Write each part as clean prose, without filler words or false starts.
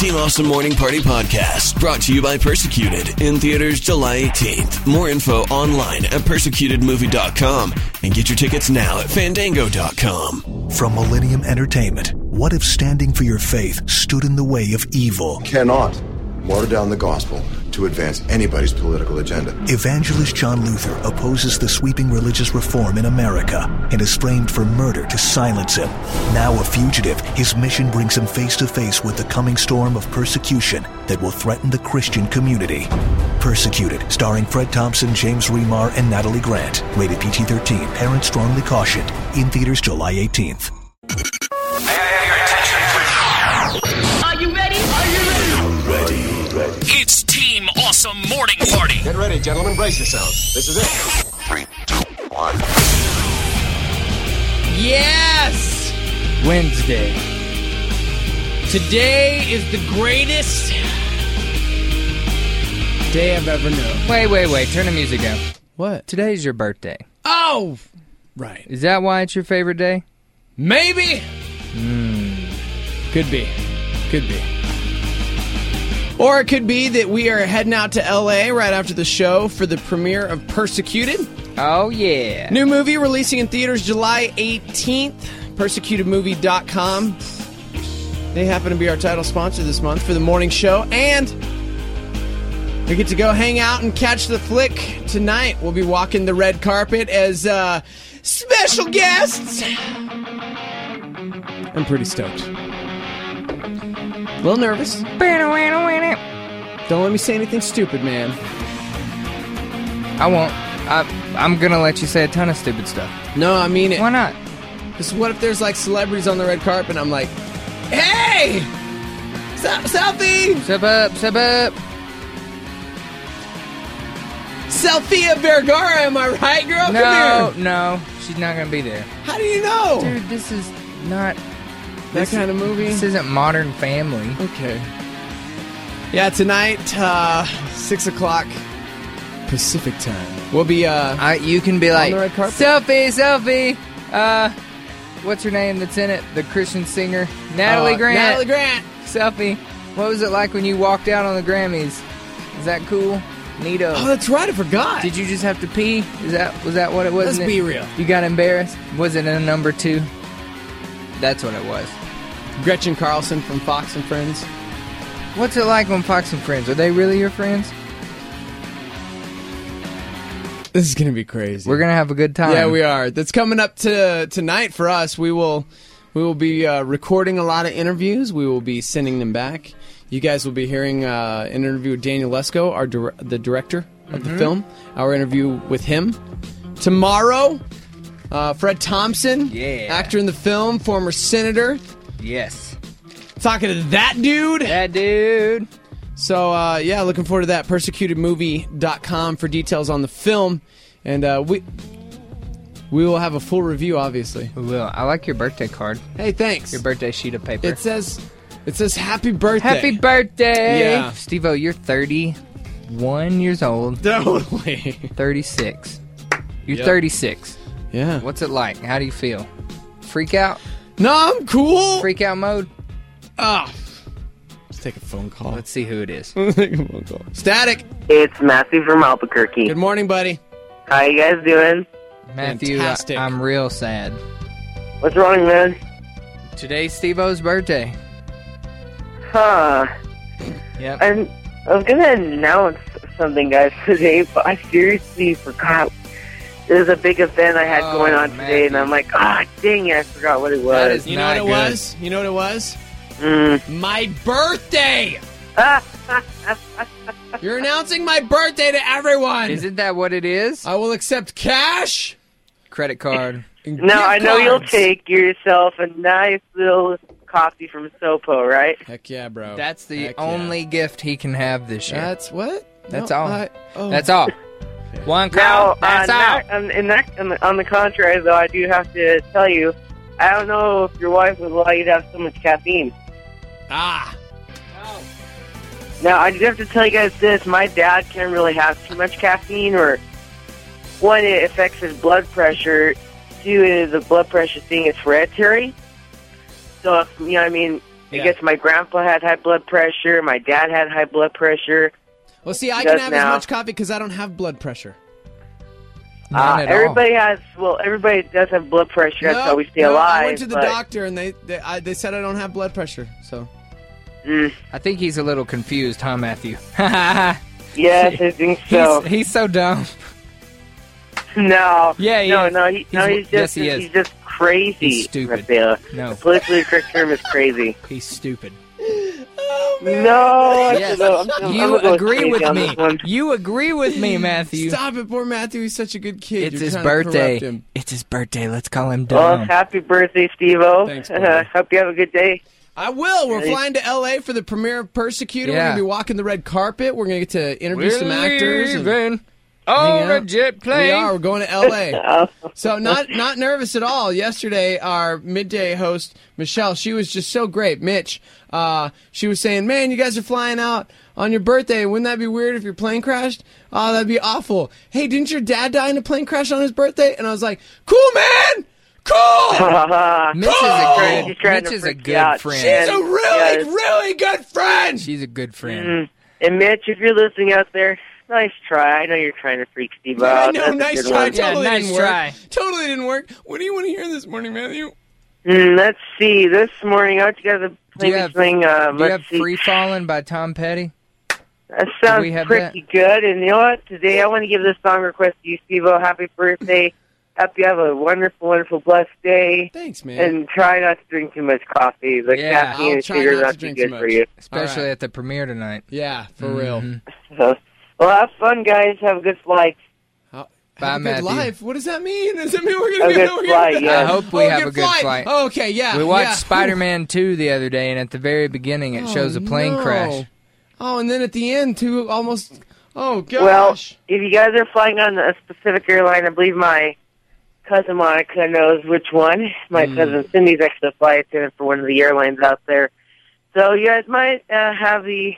Team Awesome Morning Party Podcast, brought to you by Persecuted, in theaters July 18th. More info online at persecutedmovie.com, and get your tickets now at fandango.com. From Millennium Entertainment, what if standing for your faith stood in the way of evil? Cannot water down the gospel to advance anybody's political agenda. Evangelist John Luther opposes the sweeping religious reform in America and is framed for murder to silence him. Now a fugitive, his mission brings him face to face with the coming storm of persecution that will threaten the Christian community. Persecuted, starring Fred Thompson, James Remar, and Natalie Grant. Rated PG-13. Parents strongly cautioned. In theaters July 18th. May I have your attention, please? Are you ready? Ready. It's Team Awesome Morning Party. Get ready, gentlemen. Brace yourselves. This is it. 3, 2, 1. Yes! Wednesday. Today is the greatest day I've ever known. Wait. Turn the music down. What? Today's your birthday. Oh! Right. Is that why it's your favorite day? Maybe? Could be. Or it could be that we are heading out to L.A. right after the show for the premiere of Persecuted. Oh, yeah. New movie releasing in theaters July 18th. PersecutedMovie.com. They happen to be our title sponsor this month for the morning show. And we get to go hang out and catch the flick tonight. We'll be walking the red carpet as special guests. I'm pretty stoked. A little nervous. Don't let me say anything stupid, man. I won't. I'm gonna let you say a ton of stupid stuff. No, I mean it. Why not? Because what if there's like celebrities on the red carpet and I'm like, hey! Selfie! Step up. Sofia Vergara, am I right, girl? Come here. No, she's not gonna be there. How do you know? Dude, this is not that kind of movie? This isn't Modern Family. Okay. Yeah, tonight, 6 o'clock Pacific time. We'll be, you can be like, on the red carpet. Selfie! What's her name that's in it? The Christian singer? Natalie Grant. Natalie Grant! Selfie. What was it like when you walked out on the Grammys? Is that cool? Neato. Oh, that's right, I forgot. Did you just have to pee? Was that what it was? Let's be real. You got embarrassed? Was it in a number 2? That's what it was. Gretchen Carlson from Fox and Friends. What's it like on Fox and Friends? Are they really your friends? This is going to be crazy. We're going to have a good time. Yeah, we are. That's coming up tonight for us. We will be recording a lot of interviews. We will be sending them back. You guys will be hearing an interview with Daniel Lesko, the director of the film. Our interview with him. Tomorrow, Fred Thompson, actor in the film, former senator. Yes. Talking to that dude. So, looking forward to that. PersecutedMovie.com for details on the film. And we will have a full review, obviously. We will. I like your birthday card. Hey, thanks. Your birthday sheet of paper. It says happy birthday. Happy birthday. Yeah. Steve-O, you're 31 years old. Totally. 36. You're Yep. 36. Yeah. What's it like? How do you feel? Freak out? No, I'm cool. Freak out mode? Let's take a phone call. Let's see who it is. Let's take a phone call. Static. It's Matthew from Albuquerque. Good morning, buddy. How you guys doing? Matthew, Fantastic. I'm real sad. What's wrong, man? Today's Steve-O's birthday. Huh. Yep. I was going to announce something, guys, today, but I seriously forgot. There's a big event I had going on today, and I'm like, dang it, I forgot what it was. You know what it was? You know what it was? My birthday! You're announcing my birthday to everyone! Isn't that what it is? I will accept cash, credit card. Now, I know you'll take yourself a nice little coffee from Sopo, right? Heck yeah, bro. That's the Heck only gift he can have this year. That's what? That's No, all. That's all. One call. That's all. On the contrary, though, I do have to tell you, I don't know if your wife would allow you to have so much caffeine. Now, I do have to tell you guys this. My dad can't really have too much caffeine, or one, it affects his blood pressure. Two, the blood pressure thing is hereditary. So, if, I guess my grandpa had high blood pressure. My dad had high blood pressure. Well, see, I He can does have now. as much coffee because I don't have blood pressure. None at all. Everybody does have blood pressure. That's how we stay No, alive. I went to the but- doctor, and they said I don't have blood pressure. So I think he's a little confused, huh, Matthew? Yes, I think so. He's so dumb. No. Yeah, he no, is. no, he's Yes, just he is. he's just crazy. He's stupid. Mateo. No. The politically correct term is crazy. He's stupid. No, Yes. I'm You gonna go agree crazy with on me. this one. You agree with me, Matthew. stop it, poor Matthew. He's such a good kid. It's You're his trying to corrupt birthday. him. It's his birthday. Let's call him Well, dumb. happy birthday, Steve-O. Thanks, buddy. Hope you have a good day. I will. We're Hey. flying to L.A. for the premiere of Persecuted. We're Yeah. going to be walking the red carpet. We're going to get to interview some actors. and leaving hang on a out. jet plane. We are. We're going to L.A. Oh. So not nervous at all. Yesterday, our midday host, Michelle, she was just so great. Mitch, she was saying, man, you guys are flying out on your birthday. Wouldn't that be weird if your plane crashed? Oh, that'd be awful. Hey, didn't your dad die in a plane crash on his birthday? And I was like, cool, man! Cool! Mitch is He's trying Mitch to is a freak you good out. friend. She's a really, Yes. really good friend! She's a good friend. Mm. And Mitch, if you're listening out there, nice try. I know you're trying to freak Steve I out. know, That's a nice good try. one. Yeah, Totally nice didn't work. try. Totally didn't work. What do you want to hear this morning, Matthew? Let's see. This morning, I want you guys to Do play you me have, something. do you have Let's see. Free Fallin' by Tom Petty? That sounds we have pretty good. And you know what? Today, I want to give this song request to you, Steve-O. Happy birthday. Hope you have a wonderful, wonderful, blessed day. Thanks, man. And try not to drink too much coffee. The Yeah, caffeine I'll and try sugar not is to not too drink good too for much. you. Especially All right. at the premiere tonight. Yeah, for real. So, well, have fun, guys. Have a good flight. Have Bye, a good Matthew. life. What does that mean? Does that mean we're A going to good flight, yeah. I hope we have a good flight. Oh, okay, yeah. We watched yeah. Spider-Man 2 the other day, and at the very beginning, it shows a plane no. crash. Oh, and then at the end, too, almost. Oh, gosh. Well, if you guys are flying on a specific airline, I believe my cousin Monica knows which one. My cousin Cindy's actually a flight attendant for one of the airlines out there. So you guys might have the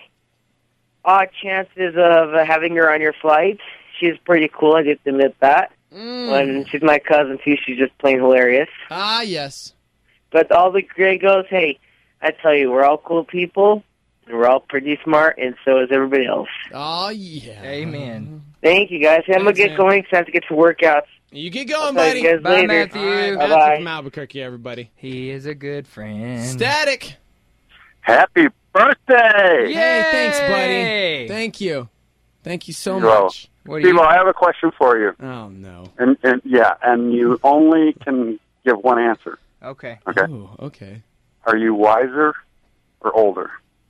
odd chances of having her on your flight. She's pretty cool, I get to admit that. And she's my cousin, too. She's just plain hilarious. Ah, yes. But all the great goes, hey, I tell you, we're all cool people, and we're all pretty smart, and so is everybody else. Oh, yeah. Amen. Thank you, guys. I'm going to Thanks, get man. going, so I have to get to workouts. You get going, Talk to buddy. you guys Bye, later. Matthew. All right, Bye-bye. Matthew from Albuquerque, everybody. He is a good friend. Static. Happy birthday! Hey, thanks, buddy. Yay! Thank you. Thank you so You're much. What do Steve, you? I have a question for you. Oh, no. And you only can give one answer. Okay. Okay. Ooh, okay. Are you wiser or older?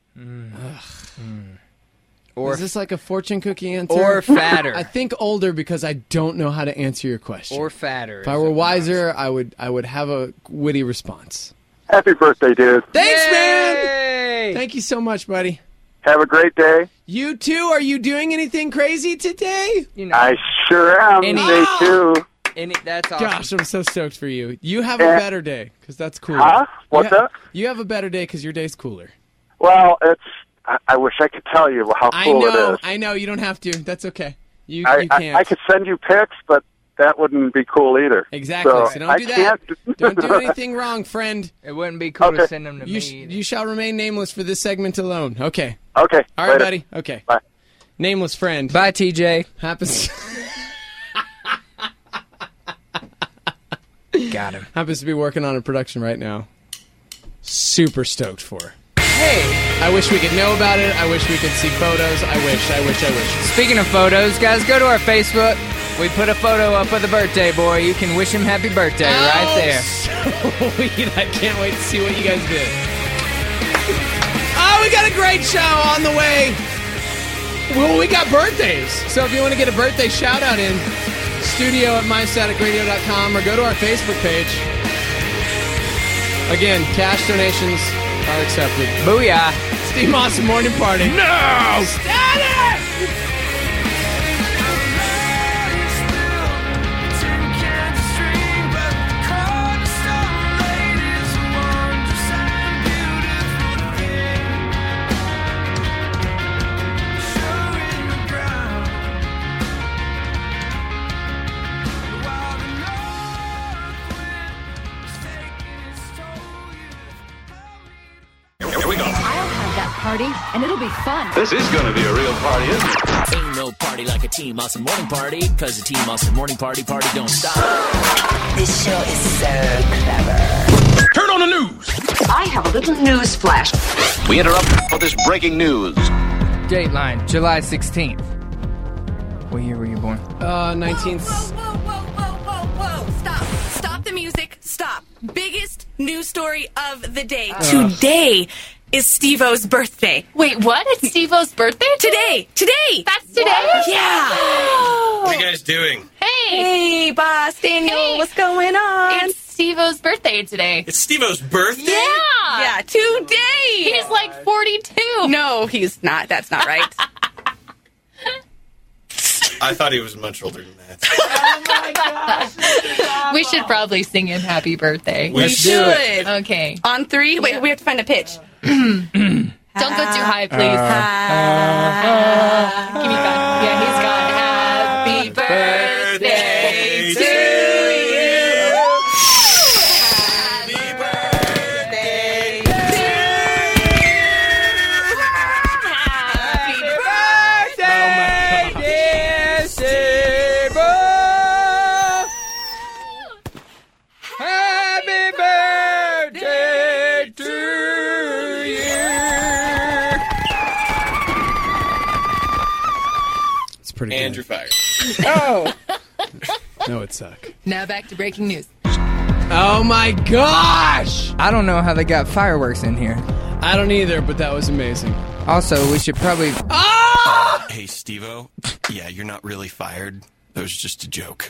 Or Is this like a fortune cookie answer? or fatter. I think older because I don't know how to answer your question. or fatter. If I were wiser, I would have a witty response. Happy birthday, dude. Thanks, man. Yay! Thank you so much, buddy. Have a great day. You too. Are you doing anything crazy today? You know, I sure am. Any- Day two. that's awesome. Gosh, I'm so stoked for you. You have a Yeah. better day because that's cooler. Huh? What's you up? You have a better day because your day's cooler. Well, I wish I could tell you how cool it is. I know. You don't have to. That's okay. You I can't. could send you pics, but that wouldn't be cool either. Exactly. So don't I do that. can't. Don't do anything wrong, friend. It wouldn't be cool to Okay. send them to You, me. you shall remain nameless for this segment alone. Okay. Okay. All right, later. buddy. Okay. Bye. Nameless friend. Bye, TJ. Happens Got him. happens to be working on a production right now. Super stoked for her. Hey, I wish we could know about it. I wish we could see photos. I wish. speaking of photos, guys, go to our Facebook. We put a photo up of the birthday boy. You can wish him happy birthday right there. Sweet. I can't wait to see what you guys did. Oh, we got a great show on the way. Well, we got birthdays. So if you want to get a birthday shout out in, studio at mystaticradio.com or go to our Facebook page. Again, cash donations are accepted. Booyah. Steve Austin Morning Party. No! Static! party, and it'll be fun. This is gonna be a real party, isn't it? Ain't no party like a Team Awesome Morning Party, cause the Team Awesome Morning Party don't stop. This show is so clever. Turn on the news! I have a little news flash. We interrupt for this breaking news. Dateline, July 16th. What year were you born? 19th. Whoa. Stop the music. Stop. Biggest news story of the day. Today is Steve-O's birthday. Wait, what? It's Steve-O's birthday? Today. That's today? Yeah. What are you guys doing? Hey, boss Daniel. What's going on? It's Steve-O's birthday today. It's Steve-O's birthday? Yeah, today. He's like 42. No, he's not. That's not right. I thought he was much older than that. Oh my gosh. We should probably sing him happy birthday. We should. Okay. On 3? Wait, we have to find a pitch. Don't go too high, please. Give me that. Yeah, he's got happy birthday to you. Happy birthday to Pretty and good. you're fired. Oh. No, it suck. Now back to breaking news. Oh my gosh! I don't know how they got fireworks in here. I don't either, but that was amazing. Also, we should probably... Ah! Hey, Steve-O. Yeah, you're not really fired. That was just a joke.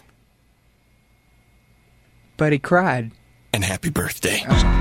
But he cried. And happy birthday.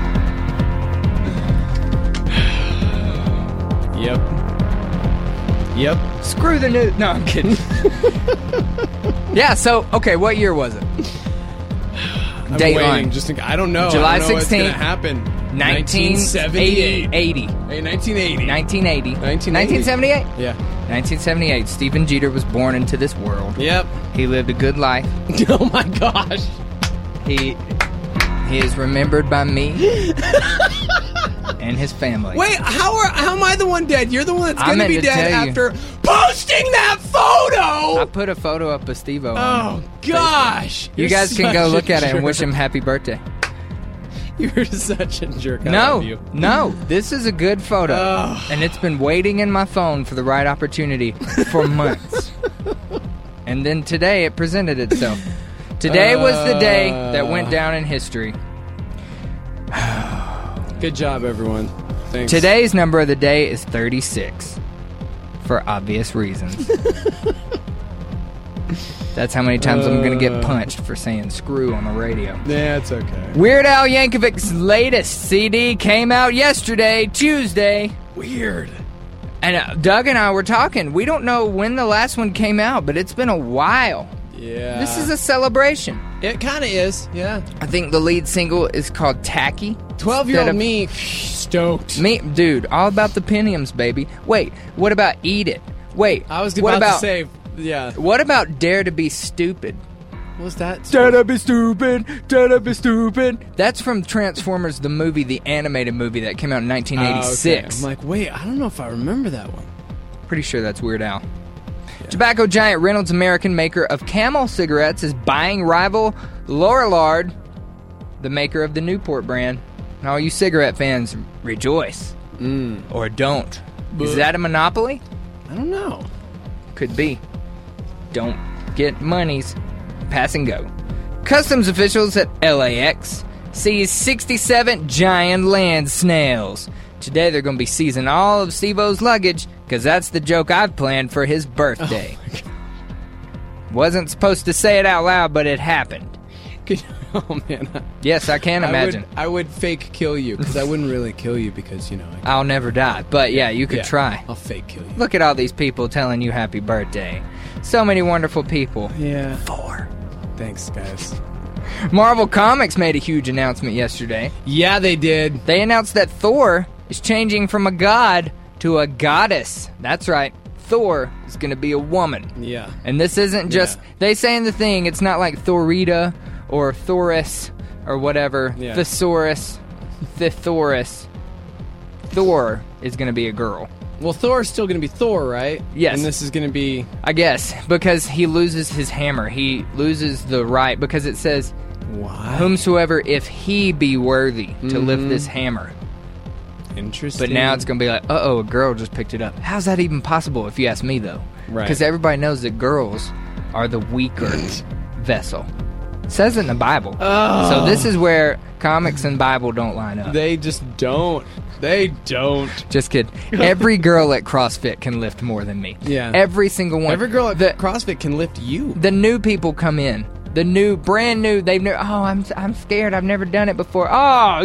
Yep. Screw the news. No, I'm kidding. Yeah, so, okay, what year was it? I'm Dateline. waiting. I don't know. July I don't know 16th. what's going to happen. 1978. 1980. 1980. 1978? Yeah. 1978. Stephen Jeter was born into this world. Yep. He lived a good life. Oh my gosh. He is remembered by me and his family. Wait, how am I the one dead? You're the one that's going to be dead tell you. after posting that photo. I put a photo up of Steve-O. Oh gosh. You guys can go look at it and wish him happy birthday. You're such a jerk. I love you. No, this is a good photo. And it's been waiting in my phone for the right opportunity for months. And then today it presented itself. Today was the day that went down in history. Good job, everyone. Thanks. Today's number of the day is 36. For obvious reasons. That's how many times I'm going to get punched for saying screw on the radio. Yeah, it's okay. Weird Al Yankovic's latest CD came out yesterday, Tuesday. Weird. And Doug and I were talking. We don't know when the last one came out, but it's been a while. Yeah. This is a celebration. It kind of is, yeah. I think the lead single is called Tacky. 12-year-old me, stoked. Me, dude, all about the Pentiums, baby. Wait, what about Eat It? Wait, I was what about about to say, yeah. What about Dare to Be Stupid? What was that? Dare to be stupid, dare to be stupid. That's from Transformers, the movie, the animated movie that came out in 1986. Okay. I'm like, wait, I don't know if I remember that one. Pretty sure that's Weird Al. Yeah. Tobacco giant Reynolds American, maker of Camel cigarettes, is buying rival Lorillard, the maker of the Newport brand. And all you cigarette fans, rejoice. Or don't. Is that a monopoly? I don't know. Could be. Don't get monies. Pass and go. Customs officials at LAX seize 67 giant land snails. Today they're going to be seizing all of Steve-O's luggage, because that's the joke I've planned for his birthday. Wasn't supposed to say it out loud, but it happened. Oh, man. Yes, I can imagine. I would fake kill you, because I wouldn't really kill you, because, you know. I'll never die. But, yeah, you could try. I'll fake kill you. Look at all these people telling you happy birthday. So many wonderful people. Yeah. 4. Thanks, guys. Marvel Comics made a huge announcement yesterday. Yeah, they did. They announced that Thor is changing from a god to a goddess. That's right. Thor is going to be a woman. Yeah. And this isn't just... They say in the thing, it's not like Thorita or Thoris or whatever. Yeah. Thesaurus. Thithoris. Thor is going to be a girl. Well, Thor's still going to be Thor, right? Yes. And this is going to be... I guess, because he loses his hammer. He loses the right, because it says, Why? whomsoever, if he be worthy to lift this hammer. Interesting. But now it's going to be like, uh-oh, a girl just picked it up. How's that even possible, if you ask me, though? Right. Because everybody knows that girls are the weaker vessel. It says it in the Bible. Oh. So this is where comics and Bible don't line up. They just don't. They don't. Just kidding. Every girl at CrossFit can lift more than me. Yeah. Every single one. Every girl at CrossFit can lift you. The new people come in. The new, brand new, they've never, I'm scared, I've never done it before. Oh,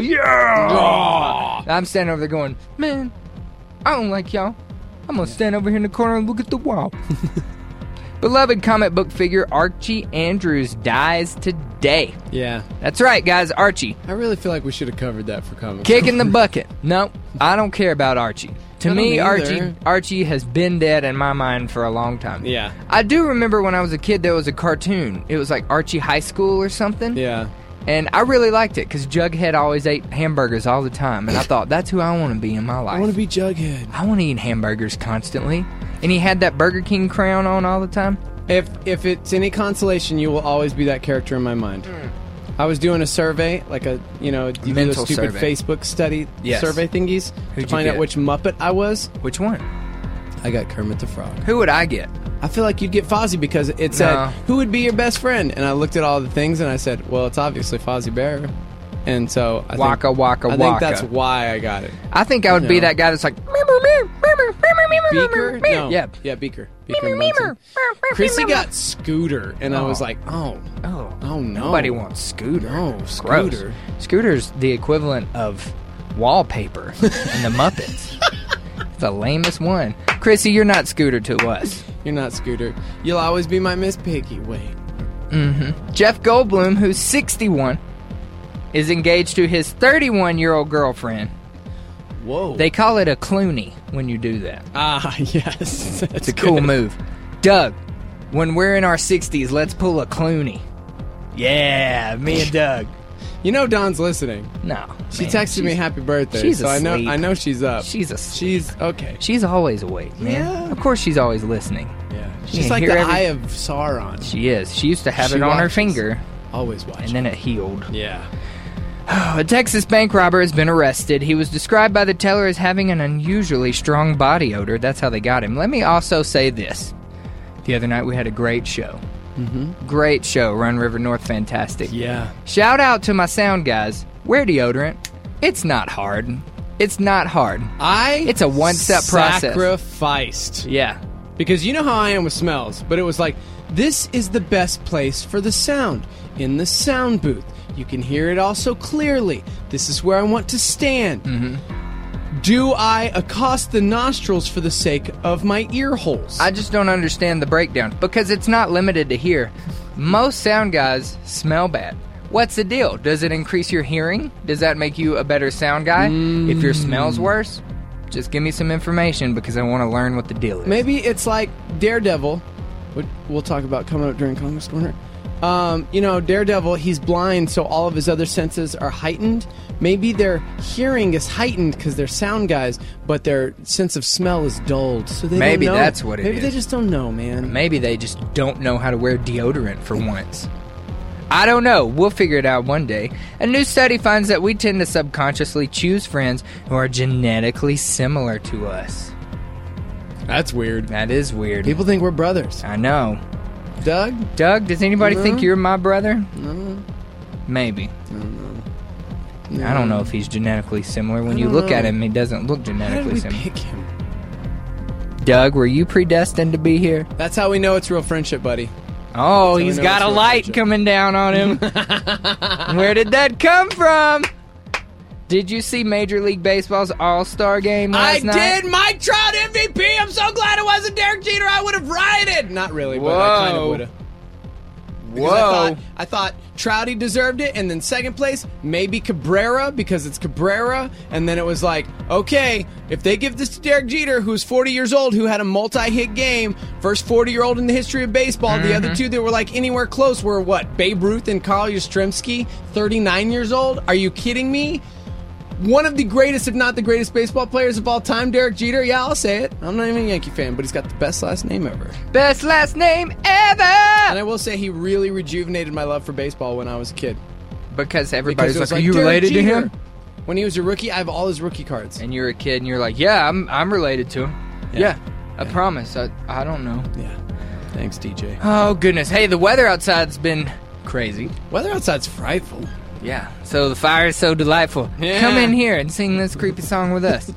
yeah! I'm standing over there going, man, I don't like y'all. I'm going to stand over here in the corner and look at the wall. Beloved comic book figure Archie Andrews dies today. Yeah. That's right, guys, Archie. I really feel like we should have covered that for comics. Kicking the bucket. No, I don't care about Archie. To I me, don't either. Archie has been dead in my mind for a long time. Yeah. I do remember when I was a kid, there was a cartoon. It was like Archie High School or something. Yeah. And I really liked it because Jughead always ate hamburgers all the time. And I thought, that's who I want to be in my life. I want to be Jughead. I want to eat hamburgers constantly. And he had that Burger King crown on all the time. If it's any consolation, you will always be that character in my mind. I was doing a survey, like you do those stupid survey. Facebook study Yes. survey thingies Who'd you to find out get? which Muppet I was. Which one? I got Kermit the Frog. Who would I get? I feel like you'd get Fozzie because it said, No. who would be your best friend? And I looked at all the things and I said, well, it's obviously Fozzie Bear. And so I Waka, think, waka, I think waka. that's why I got it. I think I would be that guy that's like, Beaker? No. Yeah. Yeah, Beaker. Beaker and Bunsen. Chrissy got Scooter, and I was like, oh no. Nobody wants Scooter. No, Gross. Scooter. Scooter's the equivalent of wallpaper in the Muppets. It's the lamest one. Chrissy, you're not Scooter to us. You're not Scooter. You'll always be my Miss Piggy. Wait. Mm-hmm. Jeff Goldblum, who's 61, is engaged to his 31-year-old girlfriend. Whoa. They call it a Clooney when you do that. Ah, yes. It's a cool move. Doug, when we're in our 60s, let's pull a Clooney. Yeah, me and Doug. You know Dawn's listening. No. She man, texted me happy birthday, she's so asleep. I know she's up. She's asleep. She's okay. She's always awake, man. Yeah. Of course she's always listening. Yeah. You She's can like hear the every- eye of Sauron. She is. She used to have She it on her watches. finger, Always watching. and then it healed. Yeah. A Texas bank robber has been arrested. He was described by the teller as having an unusually strong body odor. That's how they got him. Let me also say this. The other night we had a great show. Mm-hmm. Great show. Run River North, fantastic. Yeah. Shout out to my sound guys. Wear deodorant. It's not hard. It's not hard. It's a one-step process. Sacrificed. Yeah. Because you know how I am with smells, but it was like, this is the best place for the sound. In the sound booth. You can hear it all so clearly. This is where I want to stand. Mm-hmm. Do I accost the nostrils for the sake of my ear holes? I just don't understand the breakdown because it's not limited to here. Most sound guys smell bad. What's the deal? Does it increase your hearing? Does that make you a better sound guy? If your smell's worse, just give me some information because I want to learn what the deal is. Maybe it's like Daredevil, which we'll talk about coming up during Comics Corner. Daredevil, he's blind, so all of his other senses are heightened. Maybe their hearing is heightened because they're sound guys, but their sense of smell is dulled. So they Maybe don't know. that's what it Maybe is. they just don't know, man. Maybe they just don't know how to wear deodorant for once. I don't know. We'll figure it out one day. A new study finds that we tend to subconsciously choose friends who are genetically similar to us. That's weird. That is weird. People think we're brothers. I know. Doug, does anybody No. think you're my brother? No. Maybe. No. I don't know if he's genetically similar. When I you don't look know. at him, he doesn't look How did genetically we similar. pick him? Doug, were you predestined to be here? That's how we know it's real friendship, buddy. Oh, That's how he's we know got it's a real light friendship. coming down on him. Where did that come from? Did you see Major League Baseball's All-Star game last night? I did! Mike Trout MVP! I'm so glad it wasn't Derek Jeter! I would have rioted! Not really, but I kind of Whoa. would have. Whoa. I thought Trouty deserved it, and then second place, maybe Cabrera, because it's Cabrera, and then it was like, okay, if they give this to Derek Jeter, who's 40 years old, who had a multi-hit game, first 40-year-old in the history of baseball, the other two that were like anywhere close were what, Babe Ruth and Carl Yastrzemski, 39 years old? Are you kidding me? one of the greatest, if not the greatest, baseball players of all time, Derek Jeter. Yeah, I'll say it. I'm not even a Yankee fan, but he's got the best last name ever. Best last name ever! And I will say he really rejuvenated my love for baseball when I was a kid. Because everybody's Because it was like, are you Derek related to Jeter. him? When he was a rookie, I have all his rookie cards. And you're a kid and you're like, yeah, I'm related to him. Yeah, I promise. I don't know. Yeah. Thanks, DJ. Oh, goodness. Hey, the weather outside's been crazy. Weather outside's frightful. Yeah, so the fire is so delightful. Yeah. Come in here and sing this creepy song with us.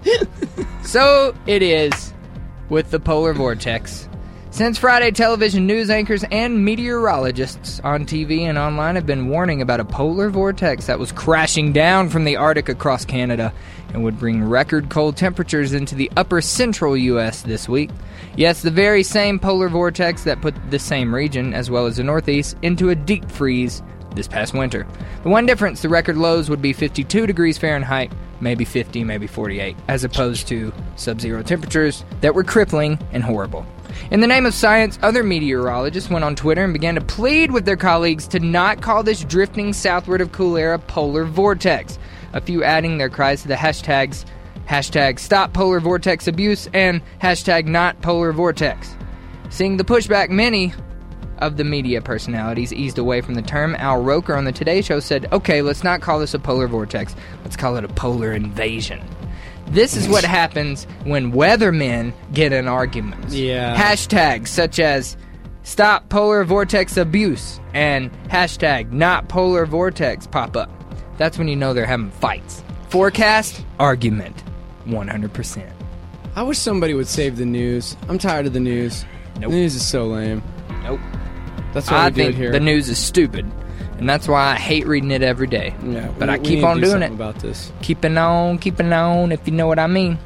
So it is with the polar vortex. Since Friday, television news anchors and meteorologists on TV and online have been warning about a polar vortex that was crashing down from the Arctic across Canada and would bring record cold temperatures into the upper central U.S. this week. Yes, the very same polar vortex that put the same region, as well as the Northeast, into a deep freeze this past winter. The one difference, the record lows would be 52 degrees Fahrenheit, maybe 50, maybe 48, as opposed to sub-zero temperatures that were crippling and horrible. In the name of science, other meteorologists went on Twitter and began to plead with their colleagues to not call this drifting southward of cool air a polar vortex, a few adding their cries to the hashtags Stop Polar Vortex Abuse and Not Polar Vortex. Seeing the pushback, many of the media personalities eased away from the term. Al Roker on the Today Show said, okay, let's not call this a polar vortex. Let's call it a polar invasion. This is what happens when weathermen get in arguments. Yeah. Hashtags such as Stop Polar Vortex Abuse and Not Polar Vortex pop up. That's when you know they're having fights. Forecast, argument, 100%. I wish somebody would save the news. I'm tired of the news. Nope. The news is so lame. Nope. That's what I we do think here. the news is stupid, and that's why I hate reading it every day. Yeah, but I we keep need to on do doing something it. about this. Keeping on, if you know what I mean.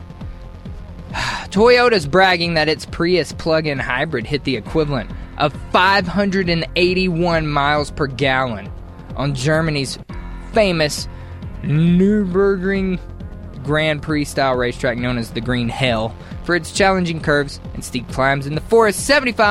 Toyota's bragging that its Prius plug-in hybrid hit the equivalent of 581 miles per gallon on Germany's famous Nürburgring Grand Prix-style racetrack known as the Green Hell for its challenging curves and steep climbs in the forest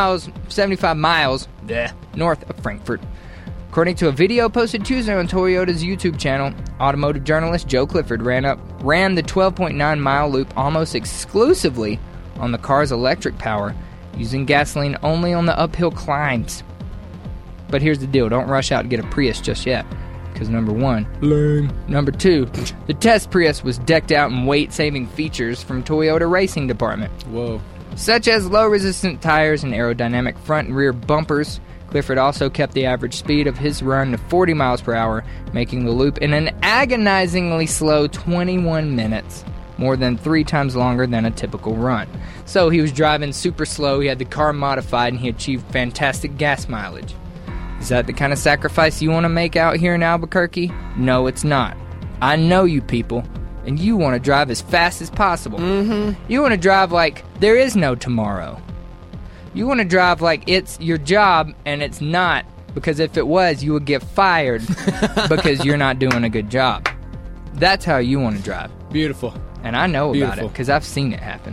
75 miles north of Frankfurt. According to a video posted Tuesday on Toyota's YouTube channel, automotive journalist Joe Clifford ran the 12.9-mile loop almost exclusively on the car's electric power, using gasoline only on the uphill climbs. But here's the deal, don't rush out and get a Prius just yet. Because number one, lame. Number two, the test Prius was decked out in weight-saving features from Toyota Racing Department. Whoa. Such as low-resistant tires and aerodynamic front and rear bumpers. Clifford also kept the average speed of his run to 40 miles per hour, making the loop in an agonizingly slow 21 minutes, more than 3 times longer than a typical run. So he was driving super slow, he had the car modified, and he achieved fantastic gas mileage. Is that the kind of sacrifice you want to make out here in Albuquerque? No, it's not. I know you people, and you want to drive as fast as possible. Mm-hmm. You want to drive like there is no tomorrow. You want to drive like it's your job, and it's not, because if it was, you would get fired because you're not doing a good job. That's how you want to drive. Beautiful. And I know about it, because I've seen it happen.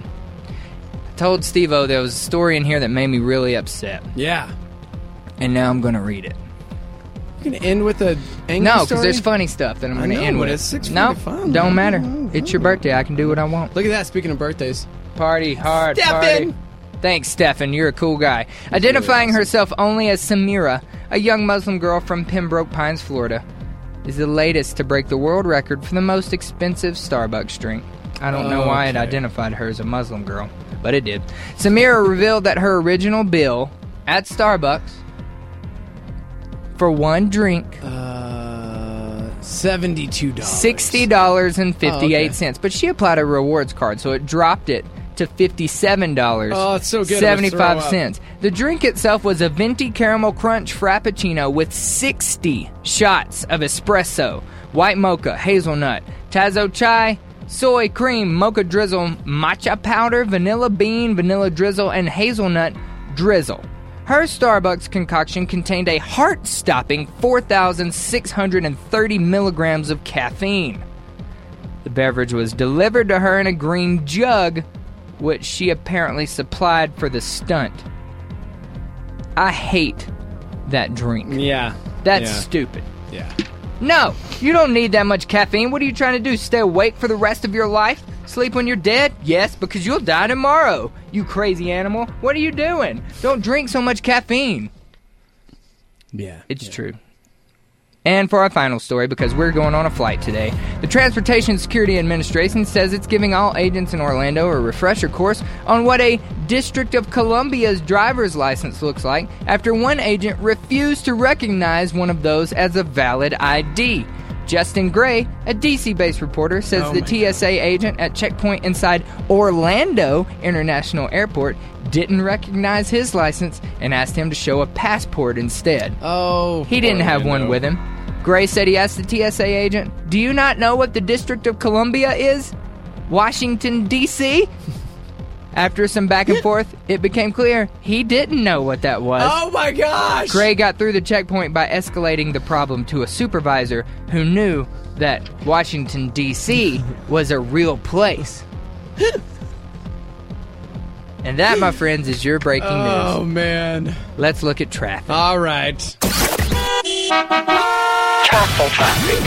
I told Steve-O there was a story in here that made me really upset. Yeah. And now I'm going to read it. You're going to end with a angry No, story? because there's funny stuff that I'm going to end with. It's 6:45. No, don't matter. It's your birthday. I can do what I want. Look at that. Speaking of birthdays. Party hard, Stefan! party. Thanks, Stefan. You're a cool guy. Identifying herself only as Samira, a young Muslim girl from Pembroke Pines, Florida, is the latest to break the world record for the most expensive Starbucks drink. I don't know why it identified her as a Muslim girl, but it did. Samira revealed that her original bill at Starbucks for one drink, $72. $60.58. But she applied a rewards card, so it dropped it to $57. Oh, it's so good. 75 cents. The drink itself was a venti caramel crunch frappuccino with 60 shots of espresso, white mocha, hazelnut, Tazo chai, soy cream, mocha drizzle, matcha powder, vanilla bean, vanilla drizzle, and hazelnut drizzle. Her Starbucks concoction contained a heart-stopping 4,630 milligrams of caffeine. The beverage was delivered to her in a green jug, which she apparently supplied for the stunt. I hate that drink. Yeah. That's stupid. Yeah. No, you don't need that much caffeine. What are you trying to do, stay awake for the rest of your life? Sleep when you're dead? Yes, because you'll die tomorrow, you crazy animal. What are you doing? Don't drink so much caffeine. Yeah. It's true. And for our final story, because we're going on a flight today, the Transportation Security Administration says it's giving all agents in Orlando a refresher course on what a District of Columbia's driver's license looks like after one agent refused to recognize one of those as a valid ID. Justin Gray, a DC-based reporter, says the TSA agent at checkpoint inside Orlando International Airport didn't recognize his license and asked him to show a passport instead. Oh, he didn't have one with him. Gray said he asked the TSA agent, "Do you not know what the District of Columbia is? Washington, D.C.?" After some back and forth, it became clear he didn't know what that was. Oh my gosh! Gray got through the checkpoint by escalating the problem to a supervisor who knew that Washington, D.C. was a real place. And that, my friends, is your breaking news. Oh, man. Let's look at traffic. All right. Traffic.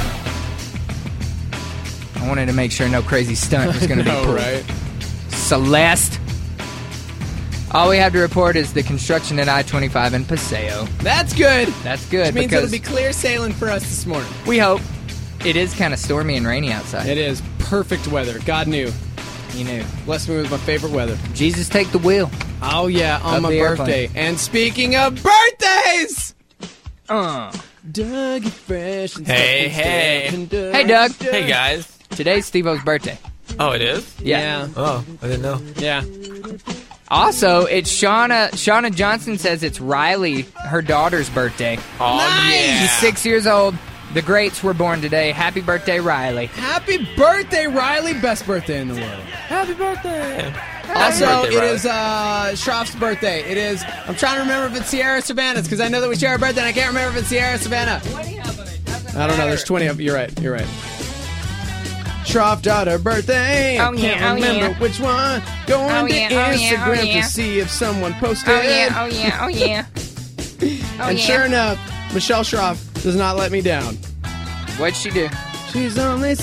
I wanted to make sure no crazy stunt was going to be pulled. Right? Celeste. All we have to report is the construction at I-25 in Paseo. That's good. That's good. Which means because it'll be clear sailing for us this morning. We hope. It is kind of stormy and rainy outside. It is perfect weather. God knew. He knew. Blessed me with my favorite weather. Jesus, take the wheel. Oh, yeah, on my birthday. Airplane. And speaking of birthdays! Dougie Fresh. And Hey, stuff hey. and stuff and Hey, Doug. Hey, guys. Today's Steve-O's birthday. Oh, it is? Yeah. Oh, I didn't know. Yeah. Also, it's Shauna Johnson says it's Riley, her daughter's birthday. Oh, yeah. She's 6 years old. The greats were born today. Happy birthday, Riley. Happy birthday, Riley. Best birthday in the world. Happy birthday. Also, birthday, it is Shroff's birthday. It is, I'm trying to remember if it's Sierra Savannah's, because I know that we share a birthday, and I can't remember if it's Sierra Savannah. 20 of them. It doesn't I don't know. There's 20 of them. You're right. Shroff daughter birthday. Oh, yeah, Can't remember which one. Going to Instagram to see if someone posted. Oh, yeah. And sure enough, Michelle Shroff does not let me down. What'd she do? She's only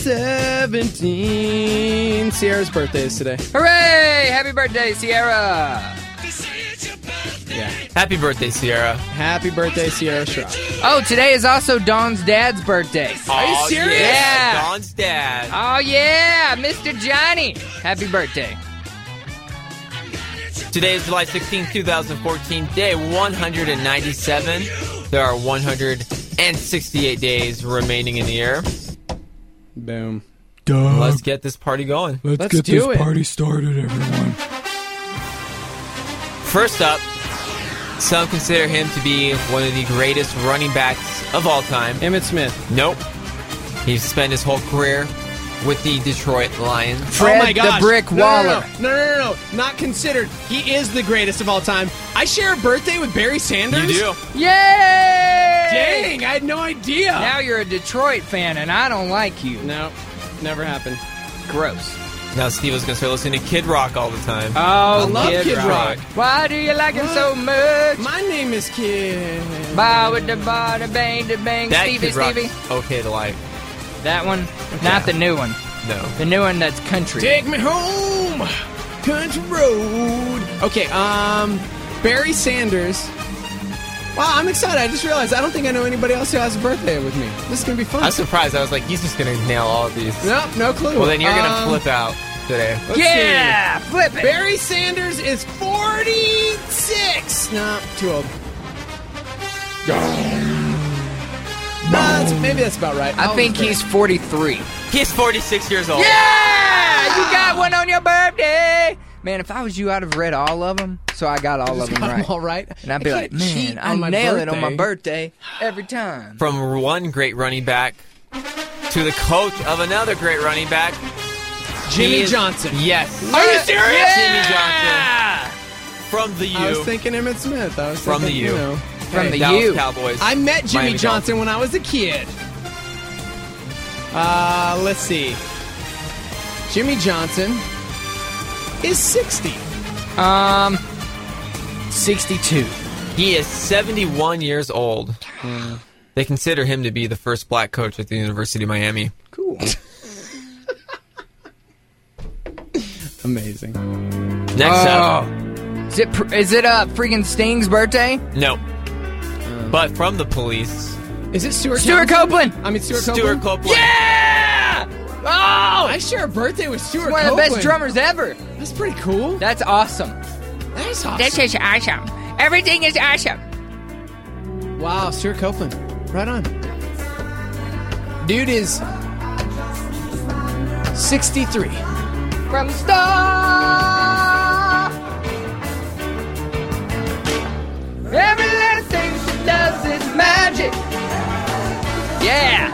17. Sierra's birthday is today. Hooray! Happy birthday, Sierra! Yeah. Happy birthday, Sierra. Happy birthday, Sierra Shroff. Oh, today is also Dawn's dad's birthday. Are you serious? Yeah. Dawn's dad. Oh, yeah, Mr. Johnny. Happy birthday. Today is July 16, 2014, day 197. There are 168 days remaining in the year. Boom. Let's get this party going. Let's get this party started, everyone. First up, some consider him to be one of the greatest running backs of all time. Emmitt Smith. Nope. He's spent his whole career with the Detroit Lions. Fred oh my gosh. the Brick Waller. No. Not considered. He is the greatest of all time. I share a birthday with Barry Sanders. You do? Yay! Dang, I had no idea. Now you're a Detroit fan, and I don't like you. No, never happened. Gross. Now Steve was going to start listening to Kid Rock all the time. Oh, I love Kid Rock. Why do you like him so much? My name is Kid. Bow with the bar, the bang, the bang. That Stevie, Kid Rock, Stevie. okay to like. That one, not the new one. No. The new one that's country. Take me home, country road. Okay, Barry Sanders. Wow, I'm excited. I just realized I don't think I know anybody else who has a birthday with me. This is going to be fun. I was surprised. I was like, he's just going to nail all of these. Nope, no clue. Well, then you're going to flip out today. Yeah, flip it. Barry Sanders is 46. No, too old. Maybe that's about right. I think he's 43. He's 46 years old. Yeah! You got one on your birthday! Man, if I was you, I'd have read all of them, so I got all of them right. All right. And I'd be like, man, I nail it on my birthday every time. From one great running back to the coach of another great running back, Jimmy Johnson. Yes. Are you serious? Yeah. Jimmy Johnson. From the U. I was thinking Emmitt Smith. From the U. From the Dallas U. Cowboys. I met Jimmy Miami Johnson when I was a kid. Let's see. Jimmy Johnson is 60. 62. He is 71 years old. They consider him to be the first black coach at the University of Miami. Cool. Amazing. Next up. Is it freaking Sting's birthday? No. But from the police. Is it Stuart Copeland? I mean, Stuart Copeland. Yeah! Oh! I share a birthday with Stuart One of Copeland. the best drummers ever. That's pretty cool. That's awesome. That is awesome. This is awesome. Everything is awesome. Wow, Stuart Copeland. Right on. Dude is 63. From star. Every little thing she does is magic. Yeah.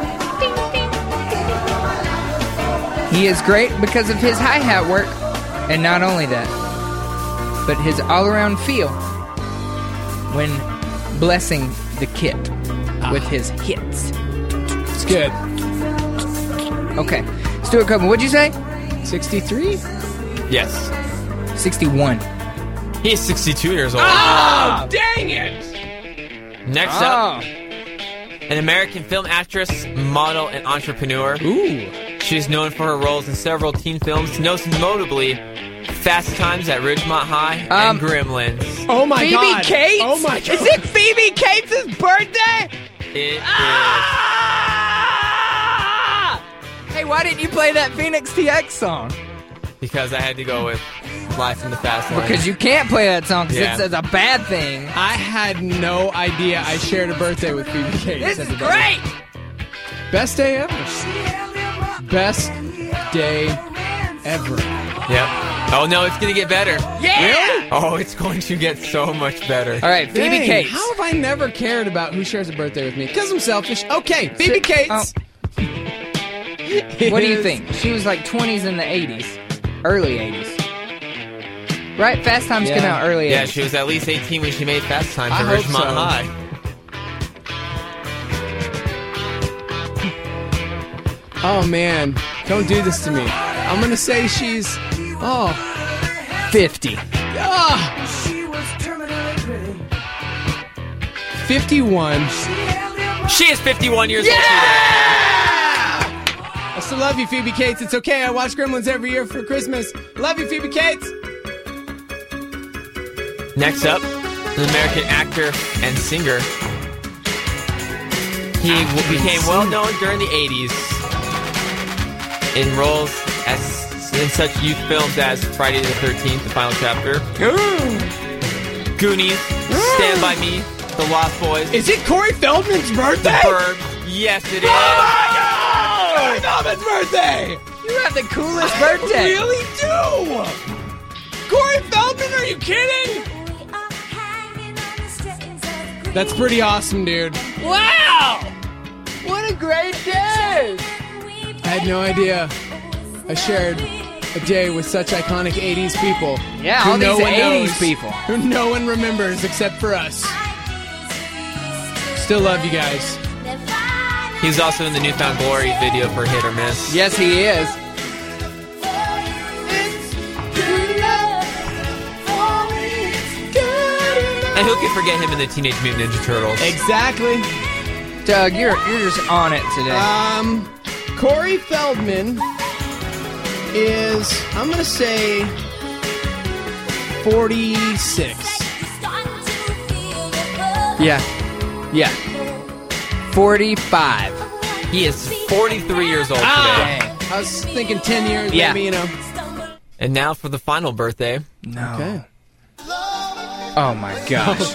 He is great because of his hi-hat work. And not only that, but his all-around feel when blessing the kit with his hits. It's good. Okay. Stuart Copeland, what'd you say? 63? Yes. 61. He is 62 years old. Oh, dang it! Next up, an American film actress, model, and entrepreneur. Ooh. She's known for her roles in several teen films, most notably Fast Times at Ridgemont High and Gremlins. Oh my God. Phoebe Cates? Oh my God. Is it Phoebe Cates' birthday? It Hey, why didn't you play that Phoenix TX song? is because I had to go with Life in the Fast Lane. Because you can't play that song because Yeah. it's a bad thing. I had no idea I shared a birthday with Phoebe Cates. This is everybody. great! Best day ever. Best day ever. Yep. Oh no, it's gonna get better. Yeah! Really? Oh, it's going to get so much better. All right, Phoebe Dang, Cates. how have I never cared about who shares a birthday with me? Because I'm selfish. Okay, Phoebe Cates. What do you think? She was like 20s in the 80s. Early 80s. Right? Fast Times came out early 80s. Yeah, she was at least 18 when she made Fast Times I at hope Ridgemont so. High. Oh man, don't do this to me. I'm gonna say she's 50. 51. She is 51 years old today. I still love you, Phoebe Cates. It's okay. I watch Gremlins every year for Christmas. Love you, Phoebe Cates. Next up, an American actor and singer. He became well known during the 80s in roles in such youth films as Friday the 13th, The Final Chapter, Goonies, Stand By Me, The Lost Boys. Is it Corey Feldman's birthday? The Burbs. Yes, it is. Oh my God! Corey Feldman's birthday! You have the coolest birthday. I really do! Corey Feldman, are you kidding? That's pretty awesome, dude. Wow! What a great day! I had no idea I shared a day with such iconic 80s people. Yeah, who all these no one 80s knows, people. Who no one remembers except for us. Still love you guys. He's also in the Newfound Glory video for Hit or Miss. Yes, he is. And who can forget him in the Teenage Mutant Ninja Turtles? Exactly. Doug, you're just on it today. Corey Feldman is, I'm going to say, 46. Yeah. 45. He is 43 years old today. I was thinking 10 years, Yeah. maybe, you know. And now for the final birthday. No. Okay. Oh my gosh.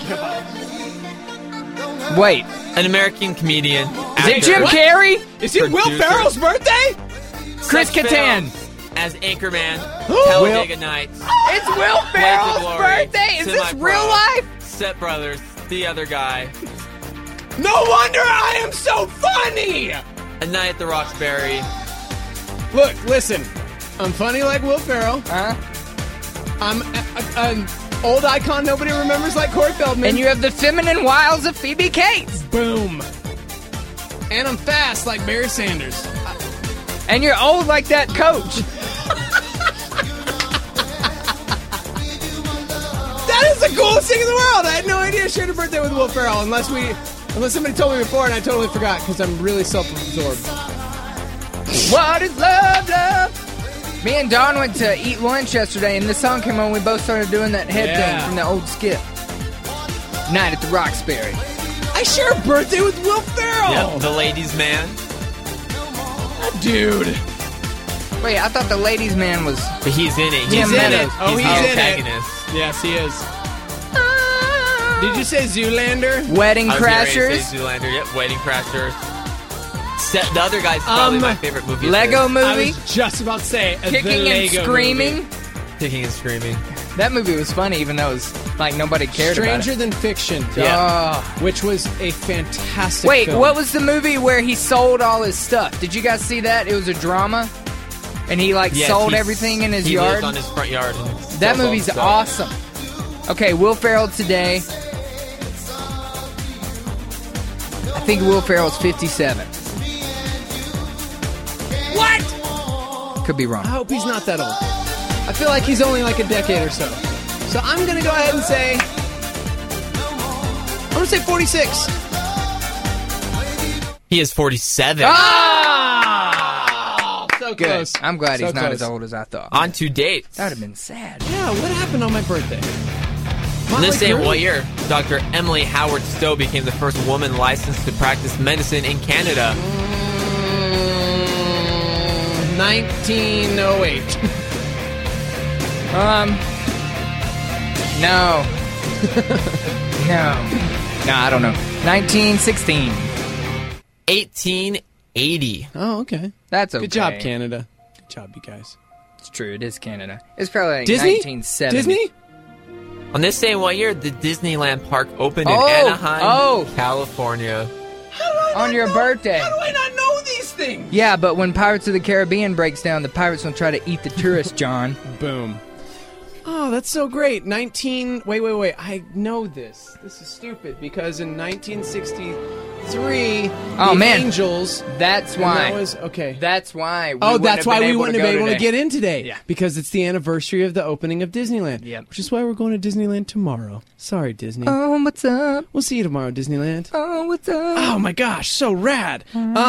Wait. An American comedian. Is it Jim Carrey? Is it Will Producer. Ferrell's birthday? Chris Such Kattan. films As Anchorman, Will- Talladega Nights, It's Will Blades of Ferrell's Glory, birthday. Is this Semi-Pro, real life? Step Brothers, The Other Guy, No wonder I am so funny! A Night at the Roxbury. Look, listen. I'm funny like Will Ferrell. Huh? I'm an old icon nobody remembers like Corey Feldman. And you have the feminine wiles of Phoebe Cates. Boom. And I'm fast like Barry Sanders. And you're old like that coach. That is the coolest thing in the world. I had no idea I shared a birthday with Will Ferrell unless we Unless somebody told me before and I totally forgot because I'm really self-absorbed. What is love, love? Me and Don went to eat lunch yesterday, and this song came on. We both started doing that head thing from the old skit. Night at the Roxbury. I share a birthday with Will Ferrell. Yep, the ladies' man. Dude. Wait, I thought the ladies' man was... But he's in it. He's in it. Oh, he's he's the in antagonist. it. Yes, he is. Did you say Zoolander? Wedding I was getting ready Crashers? to say Zoolander. Yep, Wedding Crashers. The other guy's probably my favorite movie. Lego Movie? I was just about to say Kicking and Screaming? Movie. Kicking and Screaming. That movie was funny, even though it was like nobody cared about it. Stranger Than Fiction. Yeah. Which was a fantastic Wait, film. what was the movie where he sold all his stuff? Did you guys see that? It was a drama, and he sold everything in his he yard. Lives on his front yard. And That sells all movie's the stuff. awesome. Okay, Will Ferrell today. I think Will Ferrell's 57. What? Could be wrong. I hope he's not that old. I feel like he's only like a decade or so. So I'm going to go ahead and say... I'm going to say 46. He is 47. Ah! So Good. close. I'm glad So he's not close. as old as I thought. On to dates. That would have been sad. Yeah, what happened on my birthday? In this same Motley Crue? year, Dr. Emily Howard Stowe became the first woman licensed to practice medicine in Canada. 1908. No. No, I don't know. 1916. 1880. Oh, okay. That's okay. Good job, Canada. Good job, you guys. It's true, it is Canada. It's probably like Disney? 1970. Disney? On this same year, the Disneyland Park opened in Oh, Anaheim, California. On your birthday. How do I not know these things? Yeah, but when Pirates of the Caribbean breaks down, the pirates will try to eat the tourists, John. Boom. Oh, that's so great. Wait. I know this. This is stupid because in 1963, Oh, the man. Angels. That's and why. that was, okay. That's why. That's why we wouldn't have been able to get in. in today. Yeah. Because it's the anniversary of the opening of Disneyland. Yep. Which is why we're going to Disneyland tomorrow. Sorry, Disney. Oh, what's up? We'll see you tomorrow, Disneyland. Oh, what's up? Oh my gosh, so rad.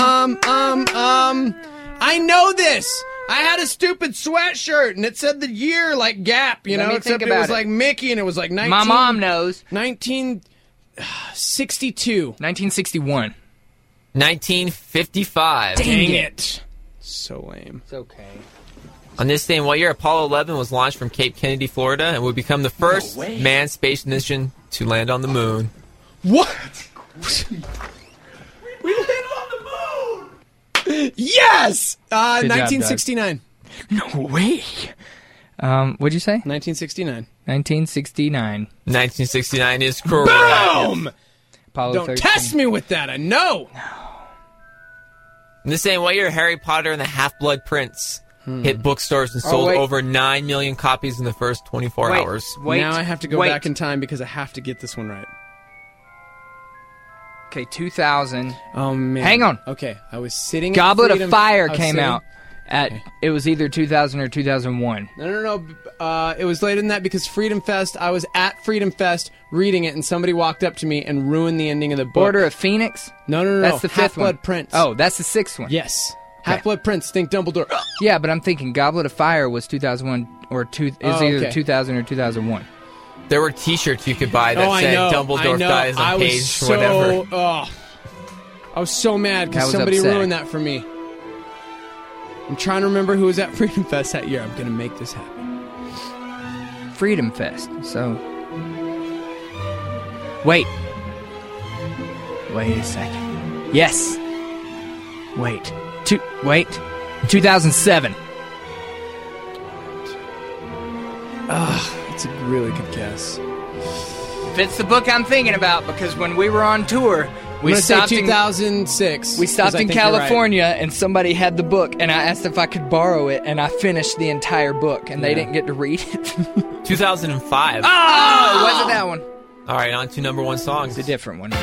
I know this. I had a stupid sweatshirt and it said the year like Gap, you Let know, me except think it about was it. like Mickey and it was like 19 My mom knows. 1962. 1961. 1955. Dang it. So lame. It's okay. On this same year, Apollo 11 was launched from Cape Kennedy, Florida, and would become the first manned space mission to land on the moon. What? We landed on the moon! Yes! 1969. No way. What'd you say? 1969. 1969. 1969 is correct. Boom! Apollo Don't 13. test me with that, I know! In the same year, Harry Potter and the Half-Blood Prince hit bookstores and sold wait. over 9 million copies in the first 24 hours. Wait. Now I have to go wait. back in time because I have to get this one right. Okay, 2000. Oh, man. Hang on. Okay, I was sitting Goblet at of Freedom. Fire I was came sitting- out at, it was either 2000 or 2001. No. It was later than that because Freedom Fest, I was at Freedom Fest reading it and somebody walked up to me and ruined the ending of the book. Order of Phoenix? No. That's the fifth one. Half-Blood Prince. Oh, that's the sixth one. Yes. Half-Blood Prince, think Dumbledore. Yeah, but I'm thinking Goblet of Fire was 2001 or either okay. 2000 or 2001. There were T-shirts you could buy that I said know. Dumbledore I know. dies on I was page so, whatever. I was so mad I because was somebody upset. ruined that for me. I'm trying to remember who was at Freedom Fest that year. I'm going to make this happen. Freedom Fest. So. Wait a second. Yes. Wait. 2007. That's a really good guess. Fits the book I'm thinking about because when we were on tour, we I'm gonna say stopped in 2006. We stopped 'cause I in think you're right. California and somebody had the book and I asked if I could borrow it and I finished the entire book and they didn't get to read it. 2005. Oh, it wasn't that one. All right, on to number one songs. It's a different one.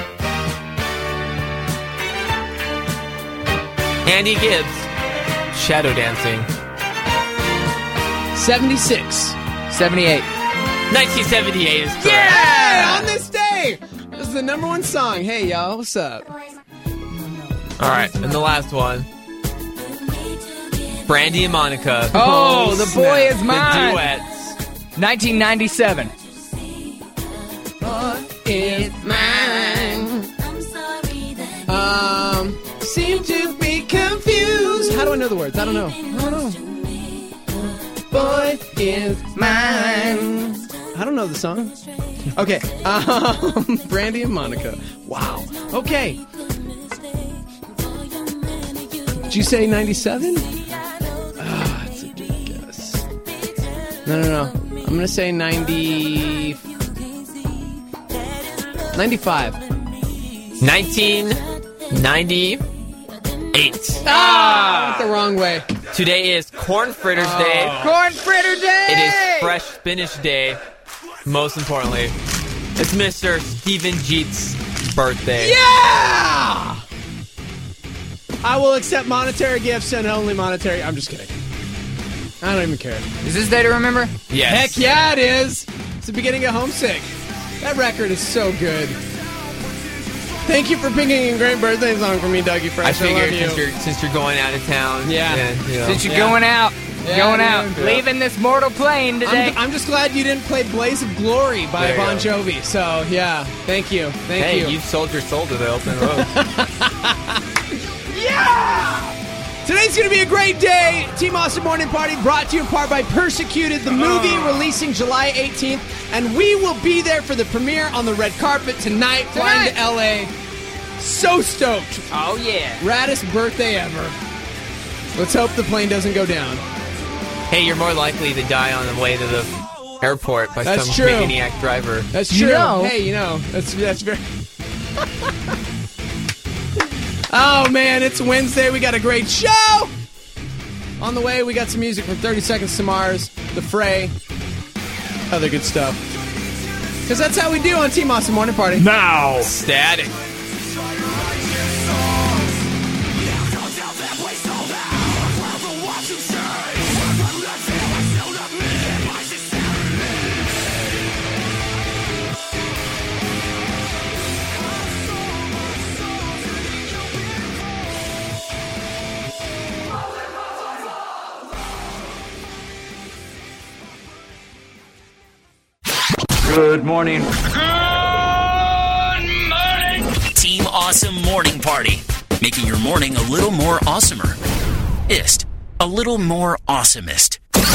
Andy Gibbs, Shadow Dancing. 76. 78. 1978 is correct. Yeah! On this day! This is the number one song. Hey, y'all, what's up? All right, and the last one. Brandy and Monica. Oh, The Boy Is Mine. The duets. 1997. Is mine. Seem to be confused. How do I know the words? I don't know. Boy is mine. I don't know the song. Okay. Brandy and Monica. Wow. Okay. Did you say 97? That's a good guess. No. I'm going to say 95. 1998. Went the wrong way. Today is Corn Fritters Day. Corn Fritter Day! It is Fresh Spinach Day. Most importantly, it's Mr. Steven Jeet's birthday. Yeah! I will accept monetary gifts and only monetary. I'm just kidding. I don't even care. Is this day to remember? Yes. Heck yeah, it is. It's the beginning of Homesick. That record is so good. Thank you for picking a great birthday song for me, Dougie Fresh. I figured love you. since you're going out of town. Yeah. Since you're going out. Yeah. Leaving this mortal plane today. I'm just glad you didn't play Blaze of Glory by There you Bon go. Jovi. So, yeah. Thank you. Thank Hey, you. you've sold your soul to the open road. Yeah! Today's going to be a great day. Team Austin Morning Party brought to you in part by Persecuted, the movie releasing July 18th. And we will be there for the premiere on the red carpet tonight, flying to L.A. So stoked. Oh, yeah. Raddest birthday ever. Let's hope the plane doesn't go down. Hey, you're more likely to die on the way to the airport by That's some true. maniac driver. That's You true. know. Hey, that's very... Oh, man, it's Wednesday. We got a great show. On the way, we got some music from 30 Seconds to Mars, The Fray, other good stuff. Because that's how we do on Team Austin Morning Party. Now. Static. Good morning. Team Awesome Morning Party. Making your morning a little more awesomer. Ist. A little more awesomest.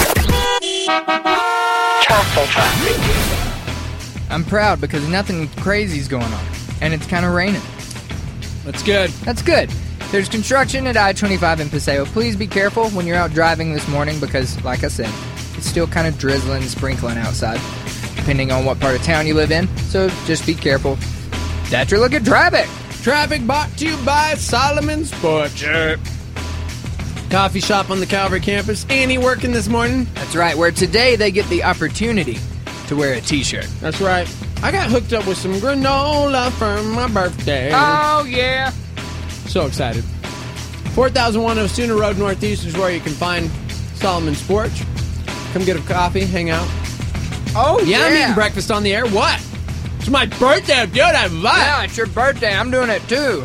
I'm proud because nothing crazy's going on. And it's kind of raining. That's good. That's good. There's construction at I-25 in Paseo. Please be careful when you're out driving this morning because, like I said, it's still kind of drizzling and sprinkling outside, depending on what part of town you live in. So just be careful. That's your look at traffic. Traffic brought to you by Solomon Sports. Coffee shop on the Calvary campus. Annie working this morning. That's right, where today they get the opportunity to wear a t-shirt. That's right. I got hooked up with some granola for my birthday. Oh, yeah. So excited. 4001 Osuna Road Northeast is where you can find Solomon Sports. Come get a coffee, hang out. Oh, yeah. I'm eating breakfast on the air. What? It's my birthday, dude. Yeah, it's your birthday. I'm doing it, too.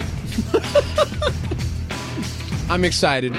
I'm excited.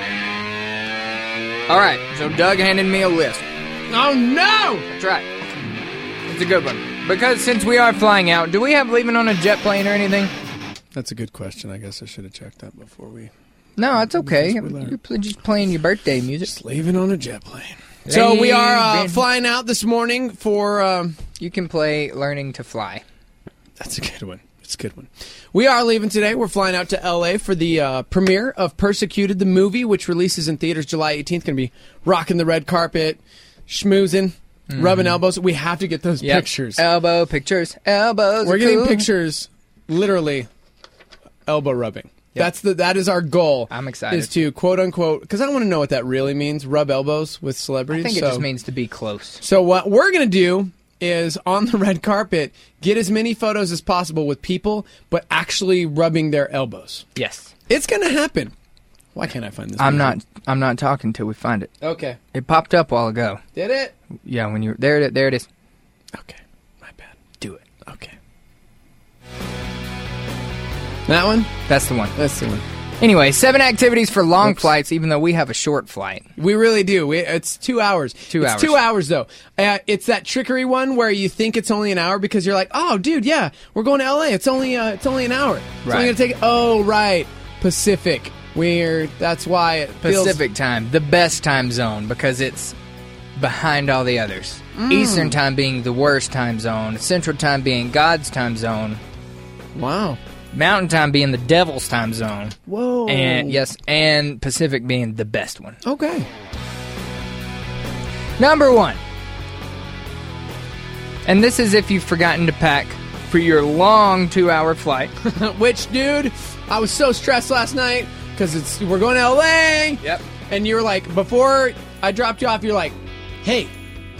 All right, so Doug handed me a list. Oh, no! That's right. It's a good one. Because since we are flying out, do we have leaving on a jet plane or anything? That's a good question. I guess I should have checked that before we... No, it's okay. You're just playing your birthday music. Just leaving on a jet plane. So we are flying out this morning for... You can play Learning to Fly. That's a good one. It's a good one. We are leaving today. We're flying out to L.A. for the premiere of Persecuted, the movie, which releases in theaters July 18th. Going to be rocking the red carpet, schmoozing, rubbing elbows. We have to get those pictures. Elbow pictures. Elbows. We're getting pictures, literally, elbow rubbing. Yep. That is our goal. I'm excited. Is to, quote unquote, because I want to know what that really means, rub elbows with celebrities. I think it just means to be close. So what we're going to do is, on the red carpet, get as many photos as possible with people, but actually rubbing their elbows. Yes. It's going to happen. Why can't I find this? I'm not talking till we find it. Okay. It popped up a while ago. Did it? Yeah, when you there it is. Okay. My bad. Do it. Okay. That one? That's the one. That's the one. Anyway, 7 activities for long flights, even though we have a short flight. We really do. It's 2 hours. It's 2 hours, though. It's that trickery one where you think it's only an hour because you're like, oh, dude, yeah, we're going to L.A. It's only an hour. It's only going to take... Oh, right. Pacific. That's why it feels... Pacific time, the best time zone, because it's behind all the others. Eastern time being the worst time zone. Central time being God's time zone. Wow. Mountain time being the devil's time zone. Whoa. And Pacific being the best one. Okay. Number 1. And this is if you've forgotten to pack for your long 2-hour flight. Which, dude, I was so stressed last night because we're going to L.A. Yep. And you're like, before I dropped you off, you're like, hey,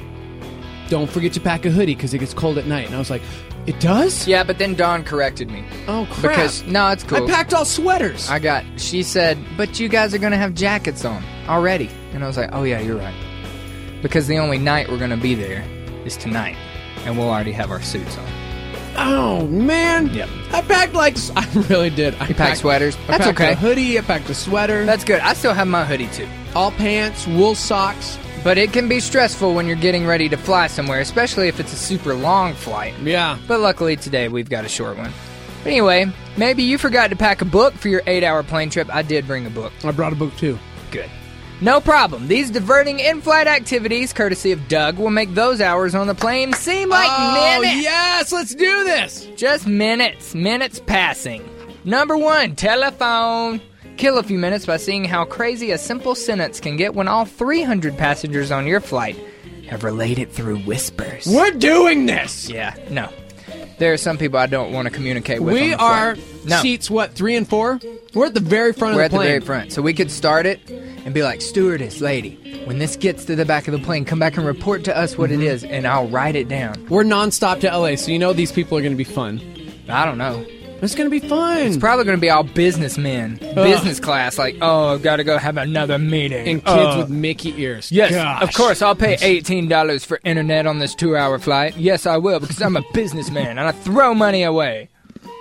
don't forget to pack a hoodie because it gets cold at night. And I was like, it does? Yeah, but then Dawn corrected me. Oh, crap. Because, no, it's cool. I packed all sweaters. She said, but you guys are going to have jackets on already. And I was like, oh, yeah, you're right. Because the only night we're going to be there is tonight. And we'll already have our suits on. Oh, man. Yep. I packed I really did. You packed sweaters? That's I packed okay. a hoodie. I packed a sweater. That's good. I still have my hoodie, too. All pants, wool socks. But it can be stressful when you're getting ready to fly somewhere, especially if it's a super long flight. Yeah. But luckily today we've got a short one. But anyway, maybe you forgot to pack a book for your 8-hour plane trip. I did bring a book. I brought a book too. Good. No problem. These diverting in-flight activities, courtesy of Doug, will make those hours on the plane seem like minutes. Oh, yes, let's do this. Just minutes. Minutes passing. Number 1, telephone. Kill a few minutes by seeing how crazy a simple sentence can get when all 300 passengers on your flight have relayed it through whispers. We're doing this! Yeah, no. There are some people I don't want to communicate with. We are seats, 3 and 4? We're at the very front of the plane. We're at the very front. So we could start it and be like, stewardess lady, when this gets to the back of the plane, come back and report to us what it is, and I'll write it down. We're nonstop to LA, so you know these people are going to be fun. I don't know. It's going to be fun. It's probably going to be all businessmen. Business class, like, oh, I've got to go have another meeting. And kids with Mickey ears. Yes, Gosh. Of course, I'll pay $18 for internet on this 2-hour flight. Yes, I will, because I'm a businessman, and I throw money away.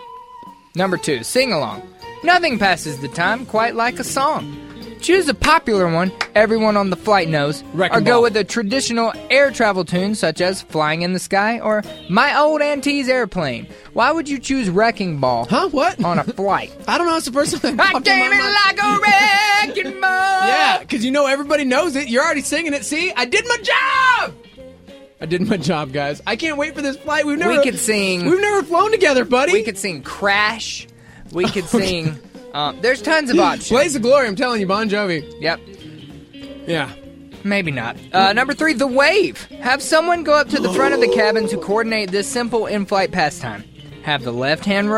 Number 2, sing along. Nothing passes the time quite like a song. Choose a popular one everyone on the flight knows, or go with a traditional air travel tune such as Flying in the Sky or My Old Auntie's Airplane. Why would you choose Wrecking Ball What? on a flight? I don't know, it's the first time I came in like a wrecking ball! Yeah, because you know everybody knows it. You're already singing it. See, I did my job! I did my job, guys. I can't wait for this flight. We've never flown together, buddy. We could sing Crash. We could sing... there's tons of options. Blaze of Glory, I'm telling you, Bon Jovi. Yep. Yeah. Maybe not. Number 3, the wave. Have someone go up to the front of the cabin to coordinate this simple in-flight pastime. Have the left-hand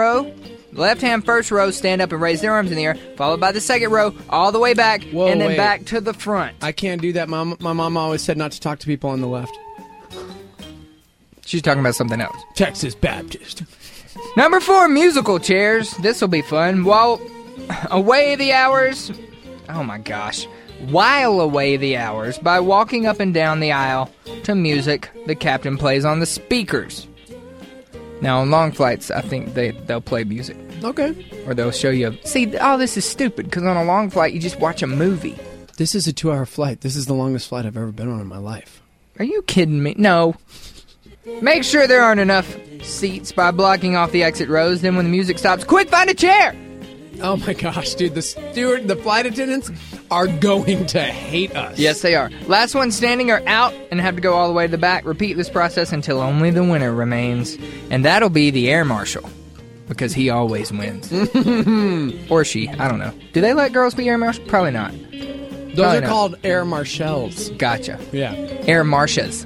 first row stand up and raise their arms in the air, followed by the second row all the way back, and then back to the front. I can't do that, Mom. My mom always said not to talk to people on the left. She's talking about something else. Texas Baptist. Number 4, musical chairs. This will be fun. While away the hours by walking up and down the aisle to music the captain plays on the speakers. Now, on long flights, I think they'll play music. Okay. Or they'll show you... See, this is stupid, because on a long flight, you just watch a movie. This is a 2-hour flight. This is the longest flight I've ever been on in my life. Are you kidding me? No. Make sure there aren't enough seats by blocking off the exit rows. Then when the music stops, quick, find a chair! Oh my gosh, dude, the flight attendants are going to hate us. Yes, they are. Last one standing are out and have to go all the way to the back. Repeat this process until only the winner remains. And that'll be the air marshal. Because he always wins. Or she, I don't know. Do they let girls be air marshal? Probably not. Those are called air marshals. Gotcha. Yeah. Air marshas.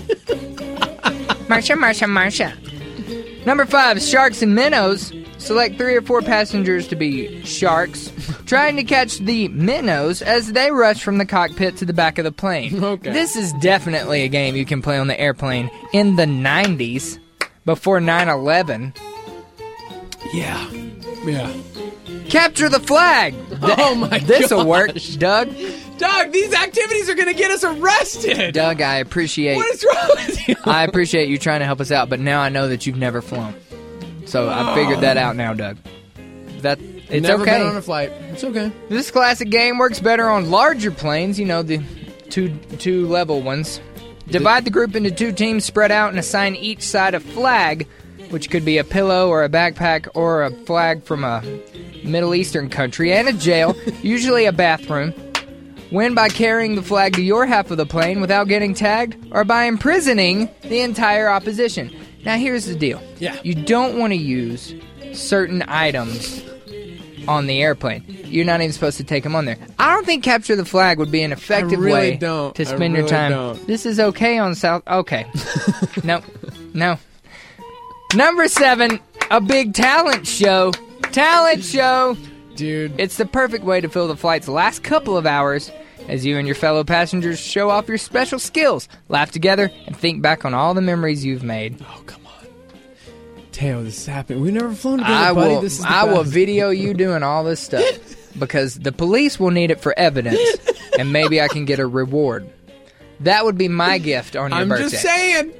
Marsha. Number 5, sharks and minnows. Select 3 or 4 passengers to be sharks, trying to catch the minnows as they rush from the cockpit to the back of the plane. Okay. This is definitely a game you can play on the airplane in the 90s, before 9/11. Yeah. Capture the flag! Oh my god. This'll work, Doug. Doug, these activities are going to get us arrested! Doug, I appreciate... What is wrong with you? I appreciate you trying to help us out, but now I know that you've never flown. So I figured that out now, Doug. It's Never okay. been on a flight. It's okay. This classic game works better on larger planes, the two level ones. Divide the group into 2 teams, spread out, and assign each side a flag, which could be a pillow or a backpack or a flag from a Middle Eastern country, and a jail, usually a bathroom. Win by carrying the flag to your half of the plane without getting tagged, or by imprisoning the entire opposition. Now here's the deal. Yeah. You don't want to use certain items on the airplane. You're not even supposed to take them on there. I don't think capture the flag would be an effective way to spend your time. This is okay on South... Okay. No. Number 7, a big talent show. Talent show! Dude. It's the perfect way to fill the flight's last couple of hours as you and your fellow passengers show off your special skills, laugh together, and think back on all the memories you've made. Oh, come on. Teo, this is happening. We've never flown together, buddy. This is the I will best. video you doing all this stuff because the police will need it for evidence, and maybe I can get a reward. That would be my gift on your birthday. I'm just saying.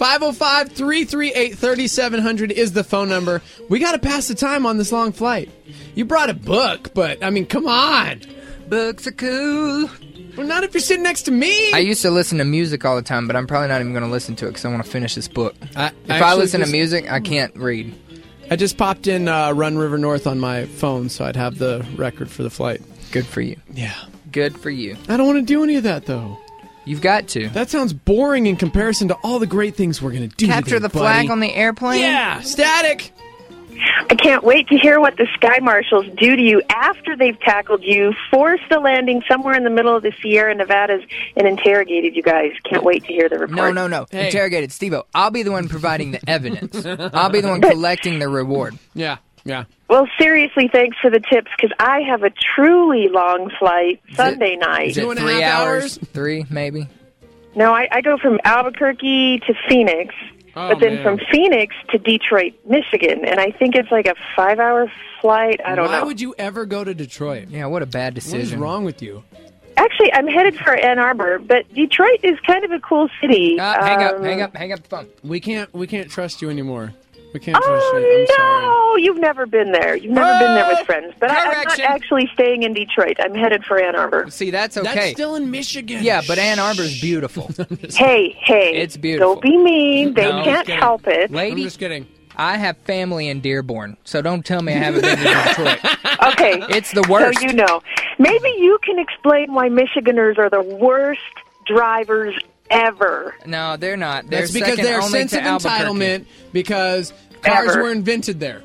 505-338-3700 is the phone number. We got to pass the time on this long flight. You brought a book, but, I mean, come on. Books are cool. Well, not if you're sitting next to me. I used to listen to music all the time, but I'm probably not even going to listen to it because I want to finish this book. If I listen to music, I can't read. I just popped in Run River North on my phone, so I'd have the record for the flight. Good for you. Yeah. Good for you. I don't want to do any of that, though. You've got to. That sounds boring in comparison to all the great things we're going to do. Capture the flag on the airplane? Yeah, static. I can't wait to hear what the Sky Marshals do to you after they've tackled you, forced a landing somewhere in the middle of the Sierra Nevadas, and interrogated you guys. Can't wait to hear the report. No. Hey. Interrogated. Steve-O, I'll be the one providing the evidence. I'll be the one collecting the reward. Yeah. Well, seriously, thanks for the tips, because I have a truly long flight Sunday night. Is it 3 hours? 3, maybe? No, I go from Albuquerque to Phoenix, but then from Phoenix to Detroit, Michigan, and I think it's like a 5-hour flight. I don't know. Why would you ever go to Detroit? Yeah, what a bad decision. What is wrong with you? Actually, I'm headed for Ann Arbor, but Detroit is kind of a cool city. Hang up the phone. We can't trust you anymore. We can't trust you. I'm sorry. No, you've never been there. You've never been there with friends. But I'm not actually staying in Detroit. I'm headed for Ann Arbor. See, that's okay. That's still in Michigan. Yeah, but Ann Arbor's beautiful. Hey. It's beautiful. Don't be mean. They can't help it. Lady, I'm just kidding. I have family in Dearborn, so don't tell me I haven't been to Detroit. Okay. It's the worst. So you know. Maybe you can explain why Michiganers are the worst drivers ever. No, they're not. They're That's because they're sense of entitlement because cars were invented there.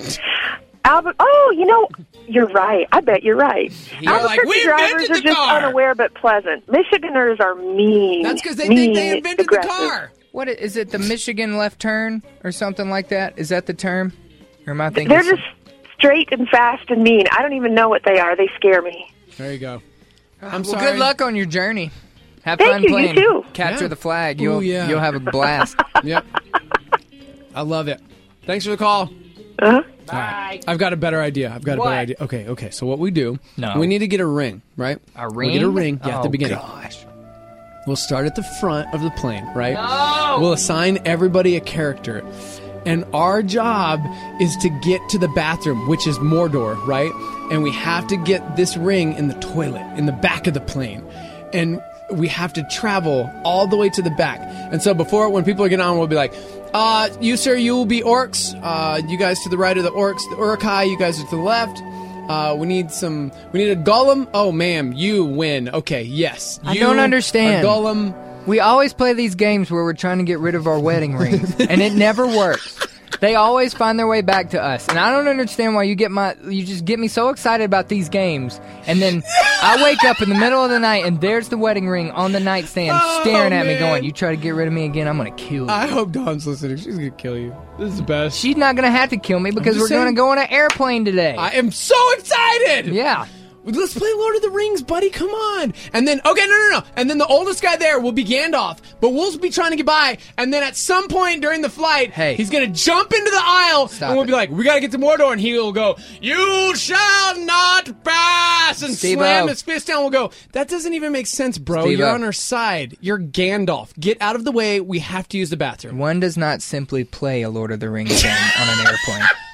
You're right. I bet you're right. Albuquerque drivers are just unaware but pleasant. Michiganers are mean. That's because they think they invented the car. What is it? The Michigan left turn or something like that? Is that the term? Or am I thinking? They're just straight and fast and mean. I don't even know what they are. They scare me. There you go. I'm sorry. Good luck on your journey. Have Thank fun you, playing. you too. Capture the flag. You'll have a blast. Yep. I love it. Thanks for the call. Uh-huh. Right. I've got a better idea. Okay. So what we do? We need to get a ring, right? A ring? We get a ring. Yeah, at the beginning. Gosh. We'll start at the front of the plane, right? No! We'll assign everybody a character. And our job is to get to the bathroom, which is Mordor, right? And we have to get this ring in the toilet, in the back of the plane. And we have to travel all the way to the back. And so when people are getting on, we'll be like, you, sir, you will be orcs. You guys to the right are the orcs. The Uruk-hai, you guys are to the left. We need a golem. Oh, ma'am, you win. Okay, yes. I don't understand. A golem. We always play these games where we're trying to get rid of our wedding rings, and it never works. They always find their way back to us, and I don't understand why you just get me so excited about these games, and then I wake up in the middle of the night, and there's the wedding ring on the nightstand staring at me going, you try to get rid of me again, I'm going to kill you. I hope Dawn's listening. She's going to kill you. This is the best. She's not going to have to kill me because we're going to go on an airplane today. I am so excited! Yeah. Let's play Lord of the Rings, buddy. Come on. And then, no. And then the oldest guy there will be Gandalf, but we'll be trying to get by. And then at some point during the flight, he's going to jump into the aisle, and we'll be like, we got to get to Mordor. And he'll go, you shall not pass, and slam his fist down. We'll go, that doesn't even make sense, bro. You're on our side. You're Gandalf. Get out of the way. We have to use the bathroom. One does not simply play a Lord of the Rings game on an airplane.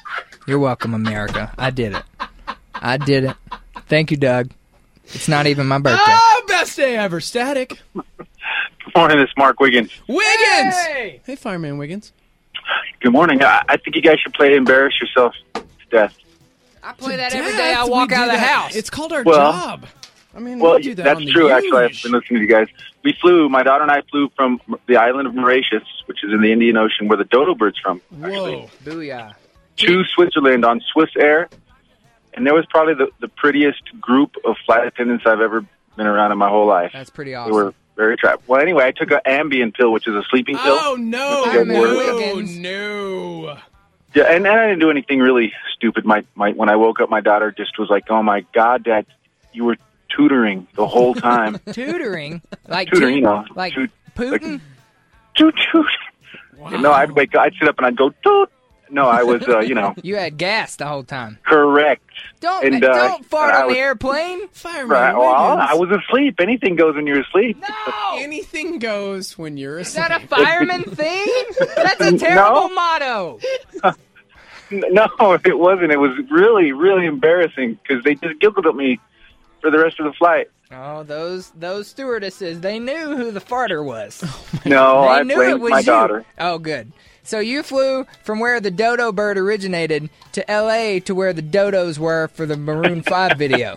You're welcome, America. I did it. Thank you, Doug. It's not even my birthday. Oh, best day ever. Static. Good morning, this is Mark Wiggins. Wiggins! Hey, Fireman Wiggins. Good morning. I think you guys should play Embarrass Yourself to Death. I play that every day I walk out of the house. It's called our job. I mean, we do that that's on the true, huge. actually. I've been listening to you guys. My daughter and I flew from the island of Mauritius, which is in the Indian Ocean, where the dodo bird's from, Whoa. Booyah. to Switzerland on Swiss Air. And there was probably the prettiest group of flight attendants I've ever been around in my whole life. That's pretty They awesome. were very attractive. Well, anyway, I took an Ambien pill, which is a sleeping pill. Oh, no. No. Yeah, and I didn't do anything really stupid. When I woke up, my daughter just was like, "Oh my God, Dad, you were tutoring the whole time." Tutoring? Like tutoring, you know. Like Putin? Toot. Wow. No, I'd wake up, I'd sit up and I'd go, toot. No, I was, You had gas the whole time. Correct. Don't fart on the airplane. Fireman Well, I was asleep. Anything goes when you're asleep. No! Anything goes when you're Is asleep. that a fireman thing? That's a terrible motto. No, it wasn't. It was really, really embarrassing because they just giggled at me for the rest of the flight. Oh, those stewardesses, they knew who the farter was. No, They I knew blamed it was my you. daughter. Oh, good. So you flew from where the dodo bird originated to L.A. to where the dodos were for the Maroon 5 video.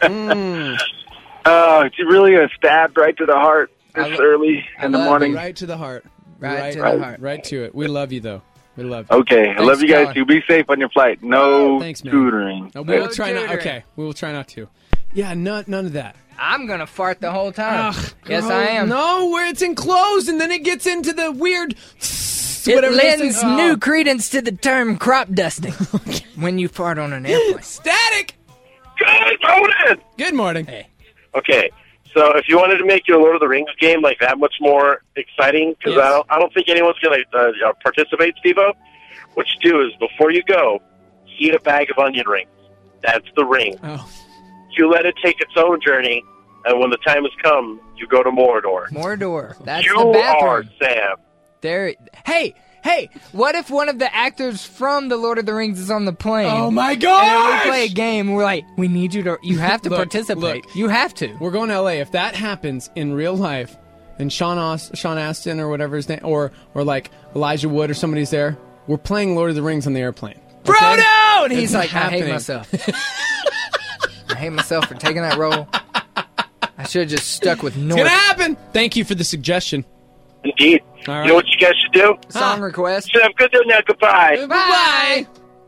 It's really a stab right to the heart this early in the morning. Right to the heart. Right to the heart. Right to it. We love you, though. We love you. Okay, I love you guys too. Be safe on your flight. No Thanks, man. tutoring. No, we will try not. Okay, we will try not to. Yeah, none of that. I'm going to fart the whole time. Ugh, yes, girl, I am. No, where it's enclosed and then it gets into the weird... It whatever this lends thing- new credence to the term crop dusting when you fart on an airplane. Static! Good morning! Good morning. Hey. Okay, so if you wanted to make your Lord of the Rings game like that much more exciting, because I don't think anyone's going to participate, Steve-O, what you do is, before you go, eat a bag of onion rings. That's the ring. Oh. You let it take its own journey, and when the time has come, you go to Mordor. Mordor. That's you the bathroom. are Sam. There. Hey, what if one of the actors from The Lord of the Rings is on the plane? Oh, my And gosh! we play a game, and we're like, you have to participate. Look. You have to. We're going to L.A. If that happens in real life, and Sean Astin or whatever his name, or like Elijah Wood or somebody's there, we're playing Lord of the Rings on the airplane. Frodo! And he's It's like, happening. I hate myself. I hate myself for taking that role. I should have just stuck with North. It's going to happen! Thank you for the suggestion. Indeed. All right. You know what you guys should do? Song request. Should have good day now. Goodbye. Bye!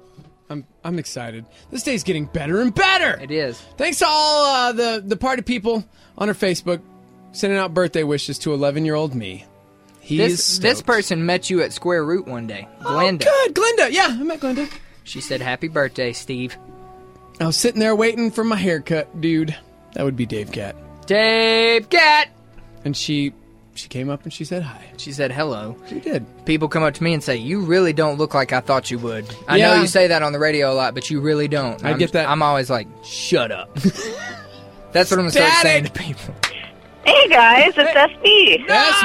I'm excited. This day's getting better and better. It is. Thanks to all the party people on our Facebook sending out birthday wishes to 11-year-old me. This person met you at Square Root one day. Glenda. Oh, good. Glenda. Yeah, I met Glenda. She said, happy birthday, Steve. I was sitting there waiting for my haircut, dude. That would be Dave Cat. Dave Cat! And she came up and she said hi. She said hello. She did. People come up to me and say, you really don't look like I thought you would. I know you say that on the radio a lot, but you really don't. I get that. I'm always like, shut up. That's what I'm going to start saying to people. Hey guys, it's SB.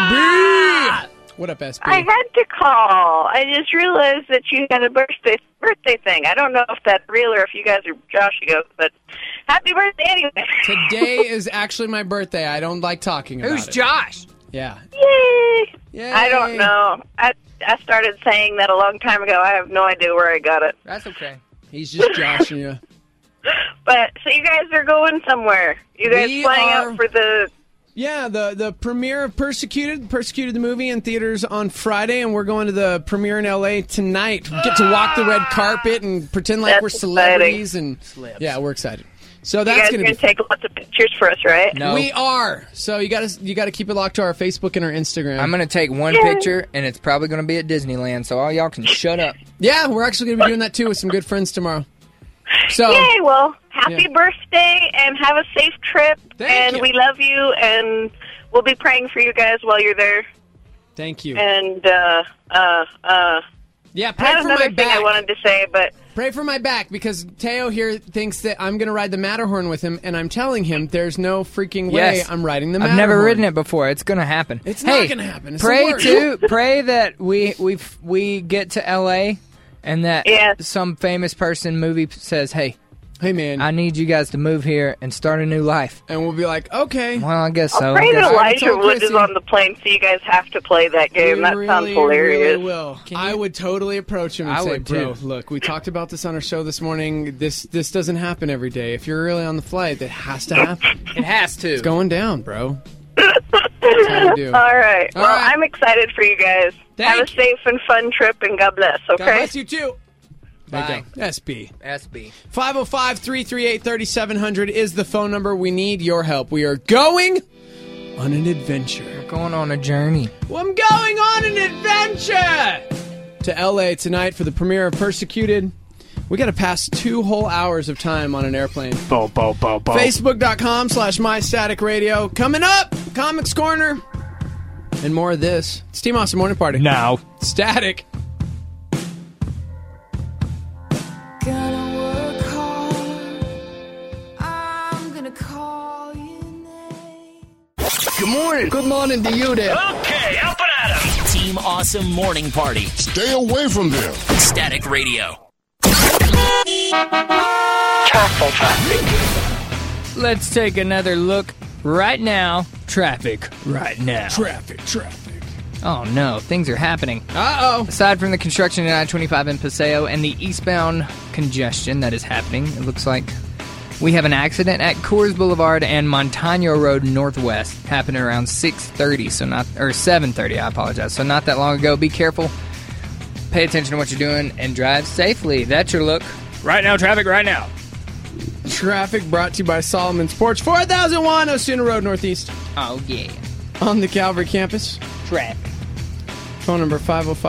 SB! What up, SB? I had to call. I just realized that you had a birthday thing. I don't know if that's real or if you guys are Joshua, but happy birthday anyway. Today is actually my birthday. I don't like talking about it. Who's Josh? Yeah. Yay! I don't know. I started saying that a long time ago. I have no idea where I got it. That's okay. He's just joshing you. But, so you guys are going somewhere. You guys flying out for the... Yeah, the premiere of Persecuted the movie in theaters on Friday, and we're going to the premiere in L.A. tonight. We get to walk the red carpet and pretend like we're celebrities. And yeah, we're excited. So that's going to to take lots of pictures for us, right? No. We are. So you got to keep it locked to our Facebook and our Instagram. I'm going to take one picture, and it's probably going to be at Disneyland, so all y'all can shut up. Yeah, we're actually going to be doing that, too, with some good friends tomorrow. So, yay, well, happy birthday, and have a safe trip, and we love you, and we'll be praying for you guys while you're there. Thank you. And, yeah, I pray had for another my thing back. I wanted to say, but... Pray for my back, because Teo here thinks that I'm going to ride the Matterhorn with him, and I'm telling him there's no freaking way I'm riding the Matterhorn. I've never ridden it before. It's going to happen. It's not going to happen. It's pray the worst. pray that we get to L.A., And that some famous person movie says, hey, man, I need you guys to move here and start a new life. And we'll be like, okay. Well, I guess so. Afraid Elijah Wood is on the plane, so you guys have to play that game. That sounds hilarious. Really will. I would totally approach him and say, bro, look, we talked about this on our show this morning. This doesn't happen every day. If you're really on the flight, that has to happen. It has to. It's going down, bro. That's how you do. All right. Well, I'm excited for you guys. Have a safe and fun trip, and God bless, okay? God bless you, too. Bye. SB. 505-338-3700 is the phone number. We need your help. We are going on an adventure. We're going on a journey. Well, I'm going on an adventure to L.A. tonight for the premiere of Persecuted. We got to pass 2 whole hours of time on an airplane. Facebook.com/MyStaticRadio. Coming up, Comics Corner. And more of this. It's Team Awesome Morning Party. Now. Static. Gonna work hard. I'm gonna call your name. Good morning. Good morning to you there. Okay, up and at 'em. Team Awesome Morning Party. Stay away from them. Static Radio. Let's take another look right now. Traffic right now. Traffic. Oh no, things are happening. Uh-oh. Aside from the construction at I-25 in Paseo and the eastbound congestion that is happening, it looks like we have an accident at Coors Boulevard and Montano Road Northwest. Happened around 7:30, I apologize. So not that long ago. Be careful. Pay attention to what you're doing and drive safely. That's your look. Right now, traffic right now. Traffic brought to you by Solomon's Porch, 4001 Osuna Road Northeast. Oh, yeah. On the Calvary campus. Traffic. Phone number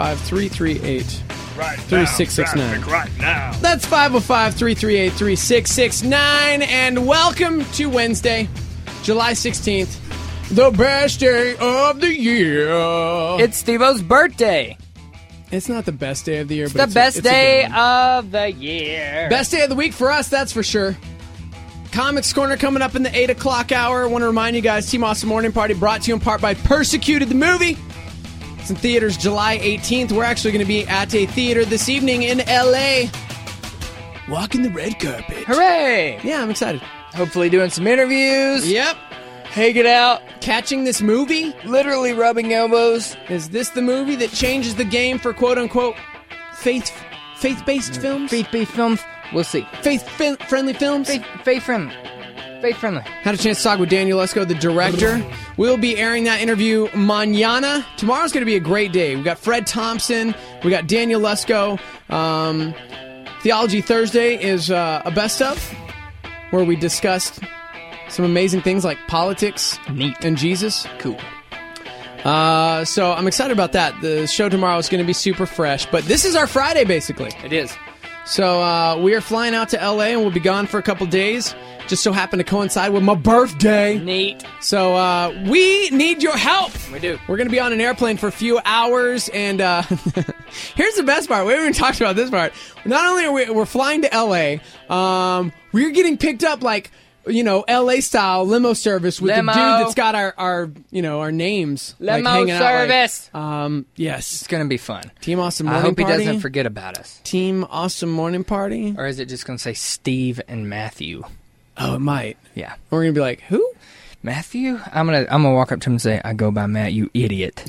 505-338-3669. Right now. That's 505-338-3669. And welcome to Wednesday, July 16th, the best day of the year. It's Steve-O's birthday. It's not the best day of the year, It's but the best day of the year. Best day of the week for us, that's for sure. Comics Corner coming up in the 8 o'clock hour. I want to remind you guys, Team Awesome Morning Party brought to you in part by Persecuted the Movie. It's in theaters July 18th. We're actually going to be at a theater this evening in L.A. Walking the red carpet. Hooray! Yeah, I'm excited. Hopefully doing some interviews. Yep. Hanging out. Catching this movie. Literally rubbing elbows. Is this the movie that changes the game for quote-unquote faith-based films? Faith-based films. We'll see. Faith-friendly films? Faith-friendly. Faith-friendly. Had a chance to talk with Daniel Lesko, the director. We'll be airing that interview mañana. Tomorrow's going to be a great day. We got Fred Thompson. We got Daniel Lesko. Theology Thursday is a best of, where we discussed some amazing things like politics and Jesus. Cool. So I'm excited about that. The show tomorrow is going to be super fresh. But this is our Friday, basically. It is. So we are flying out to L.A. and we'll be gone for a couple days. Just so happened to coincide with my birthday. Neat. So we need your help. We do. We're going to be on an airplane for a few hours. And here's the best part. We haven't even talked about this part. Not only are we're flying to L.A., we're getting picked up like, L.A. style limo service with the dude that's got our names. Limo hanging service. Out, yes. It's going to be fun. Team Awesome Morning Party. I hope Party. he doesn't forget about us. Team Awesome Morning Party. Or is it just going to say Steve and Matthew? Oh, it might. Yeah. We're going to be like, who? Matthew? I'm gonna walk up to him and say, I go by Matt, you idiot.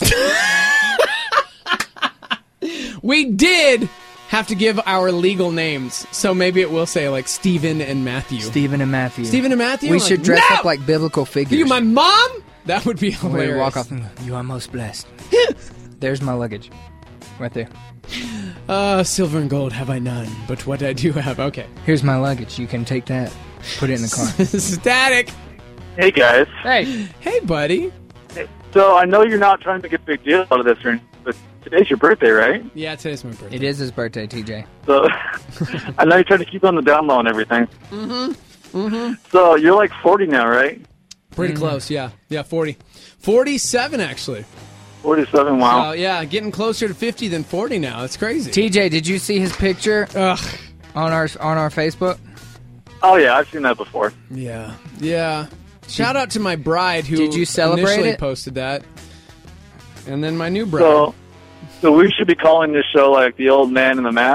We did have to give our legal names, so maybe it will say like Stephen and Matthew. Stephen and Matthew. Stephen and Matthew? We should dress up like biblical figures. Are you my mom? That would be hilarious. We walk off and go, you are most blessed. There's my luggage. Right there. Silver and gold have I none, but what I do have, okay. Here's my luggage. You can take that. Put it in the car. Static. Hey, guys. Hey. Hey, buddy. So I know you're not trying to make a big deal out of this, but today's your birthday, right? Yeah, today's my birthday. It is his birthday, TJ. So I know you're trying to keep on the down low and everything. Mm-hmm. So you're like 40 now, right? Pretty close, yeah. Yeah, 40. 47, actually. 47, wow. So, yeah, getting closer to 50 than 40 now. It's crazy. TJ, did you see his picture on our Facebook? Oh, yeah, I've seen that before. Yeah. Yeah. Shout out to my bride who Did you celebrate initially it? posted that. And then my new bride. So we should be calling this show like The Old Man and the Mat.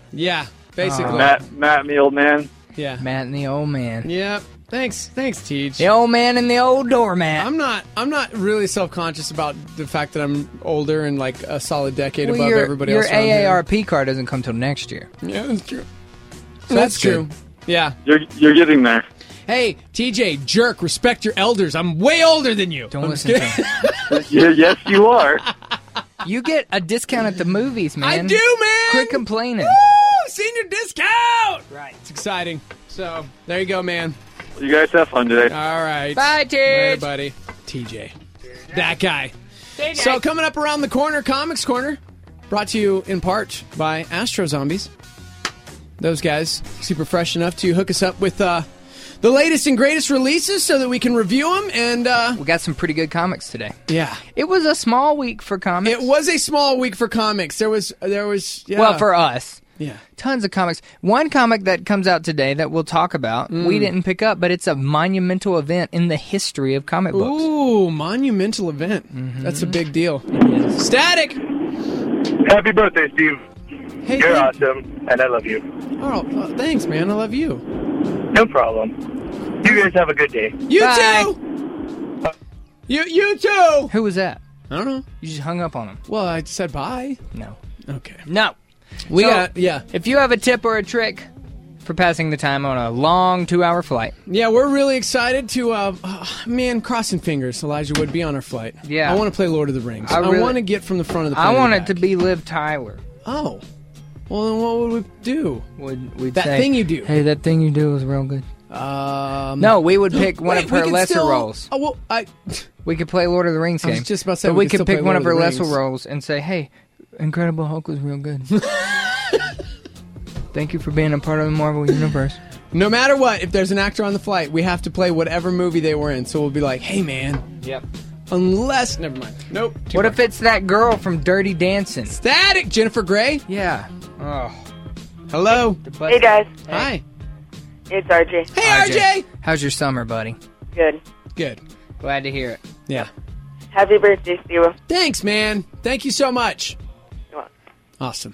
Yeah, basically. Matt and the old man. Yeah. Matt and the old man. Yep. Thanks, Teej. The old man and the old doormat. I'm not really self-conscious about the fact that I'm older and like a solid decade above your, everybody your else. Your AARP card doesn't come till next year. Yeah, that's true. So That's true. good. Yeah. You're getting there. Hey, TJ, jerk, respect your elders. I'm way older than you. Don't listen to him. Yes, you are. You get a discount at the movies, man. I do, man. Quit complaining. Woo! Senior discount. Right. It's exciting. So, there you go, man. You guys have fun today. All right. Bye, Tej. Later, buddy. TJ. That guy. So, coming up around the corner, Comics Corner, brought to you in part by Astro Zombies. Those guys, super fresh enough to hook us up with the latest and greatest releases so that we can review them. And we got some pretty good comics today. Yeah. It was a small week for comics. It was a small week for comics. There was yeah. Well, for us. Yeah. Tons of comics. One comic that comes out today that we'll talk about, we didn't pick up, but it's a monumental event in the history of comic books. Ooh, monumental event. That's a big deal. Static! Happy birthday, Steve. Hey, You're awesome, and I love you. Oh, thanks, man. I love you. No problem. You guys have a good day. You Bye. too! You too! Who was that? I don't know. You just hung up on him. Well, I said bye. No. Okay. No. We So, got, yeah. If you have a tip or a trick for passing the time on a long 2-hour flight. Yeah, we're really excited to, man, crossing fingers, Elijah would be on our flight. Yeah. I want to play Lord of the Rings. I really- want to get from the front of the plane. I want back. it to be Liv Tyler. Oh. Well, then what would we do? We'd That say, thing you do. Hey, that thing you do is real good. No, we would pick one wait, of her we could lesser still- roles. Oh, well, We could play Lord of the Rings I was game. just about to say but we we could could still pick play one Lord of of her the lesser Rings. roles and say, hey, Incredible Hulk was real good. Thank you for being a part of the Marvel Universe. No matter what, if there's an actor on the flight, we have to play whatever movie they were in. So we'll be like, hey, man. Yep. Unless, never mind. Nope. What if it's that girl from Dirty Dancing? Static, Jennifer Grey? Yeah. Oh. Hello. Hey, guys. Hi. It's RJ. Hey, RJ. How's your summer, buddy? Good. Good. Glad to hear it. Yeah. Happy birthday, Steve. Thanks, man. Thank you so much. You're welcome. Awesome.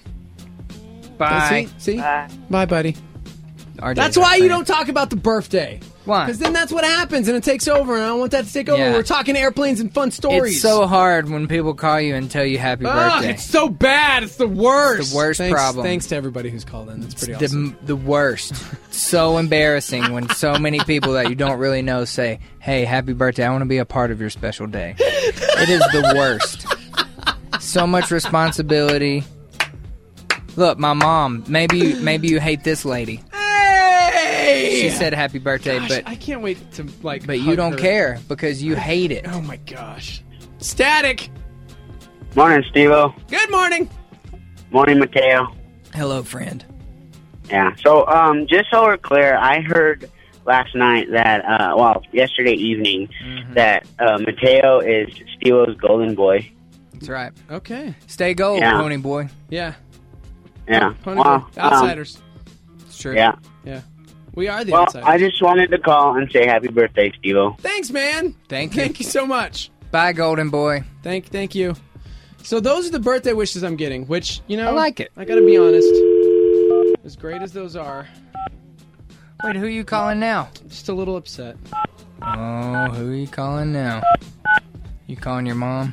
Bye. See? Bye. Bye, buddy. RJ's That's our why you friend. don't talk about the birthday. Why? Because then that's what happens, and it takes over, and I don't want that to take over. Yeah. We're talking airplanes and fun stories. It's so hard when people call you and tell you happy birthday. It's so bad. It's the worst. It's the worst thanks, problem. Thanks to everybody who's called in. That's pretty It's awesome. the worst. So embarrassing when so many people that you don't really know say, hey, happy birthday, I want to be a part of your special day. It is the worst. So much responsibility. Look, my mom, maybe you hate this lady. Hey! She said happy birthday, Gosh, but I can't wait to, like, but you hug don't her. care because you hate it. Oh, my gosh. Static. Morning, Steve-O. Good morning. Morning, Mateo. Hello, friend. Yeah, so just so we're clear, I heard last night that, yesterday evening, that Mateo is Steve-O's golden boy. That's right. Okay. Stay gold, Yeah. pony boy. Yeah. Yeah. Pony boy. Outsiders. It's true. Yeah. Yeah. We are the Well, outsiders. I just wanted to call and say happy birthday, Steve-O. Thanks, man. Thank you. Thank you so much. Bye, golden boy. Thank you. So those are the birthday wishes I'm getting, which, you know, I like it. I gotta be honest. As great as those are, Wait, who are you calling now? just a little upset. Oh, who are you calling now? You calling your mom?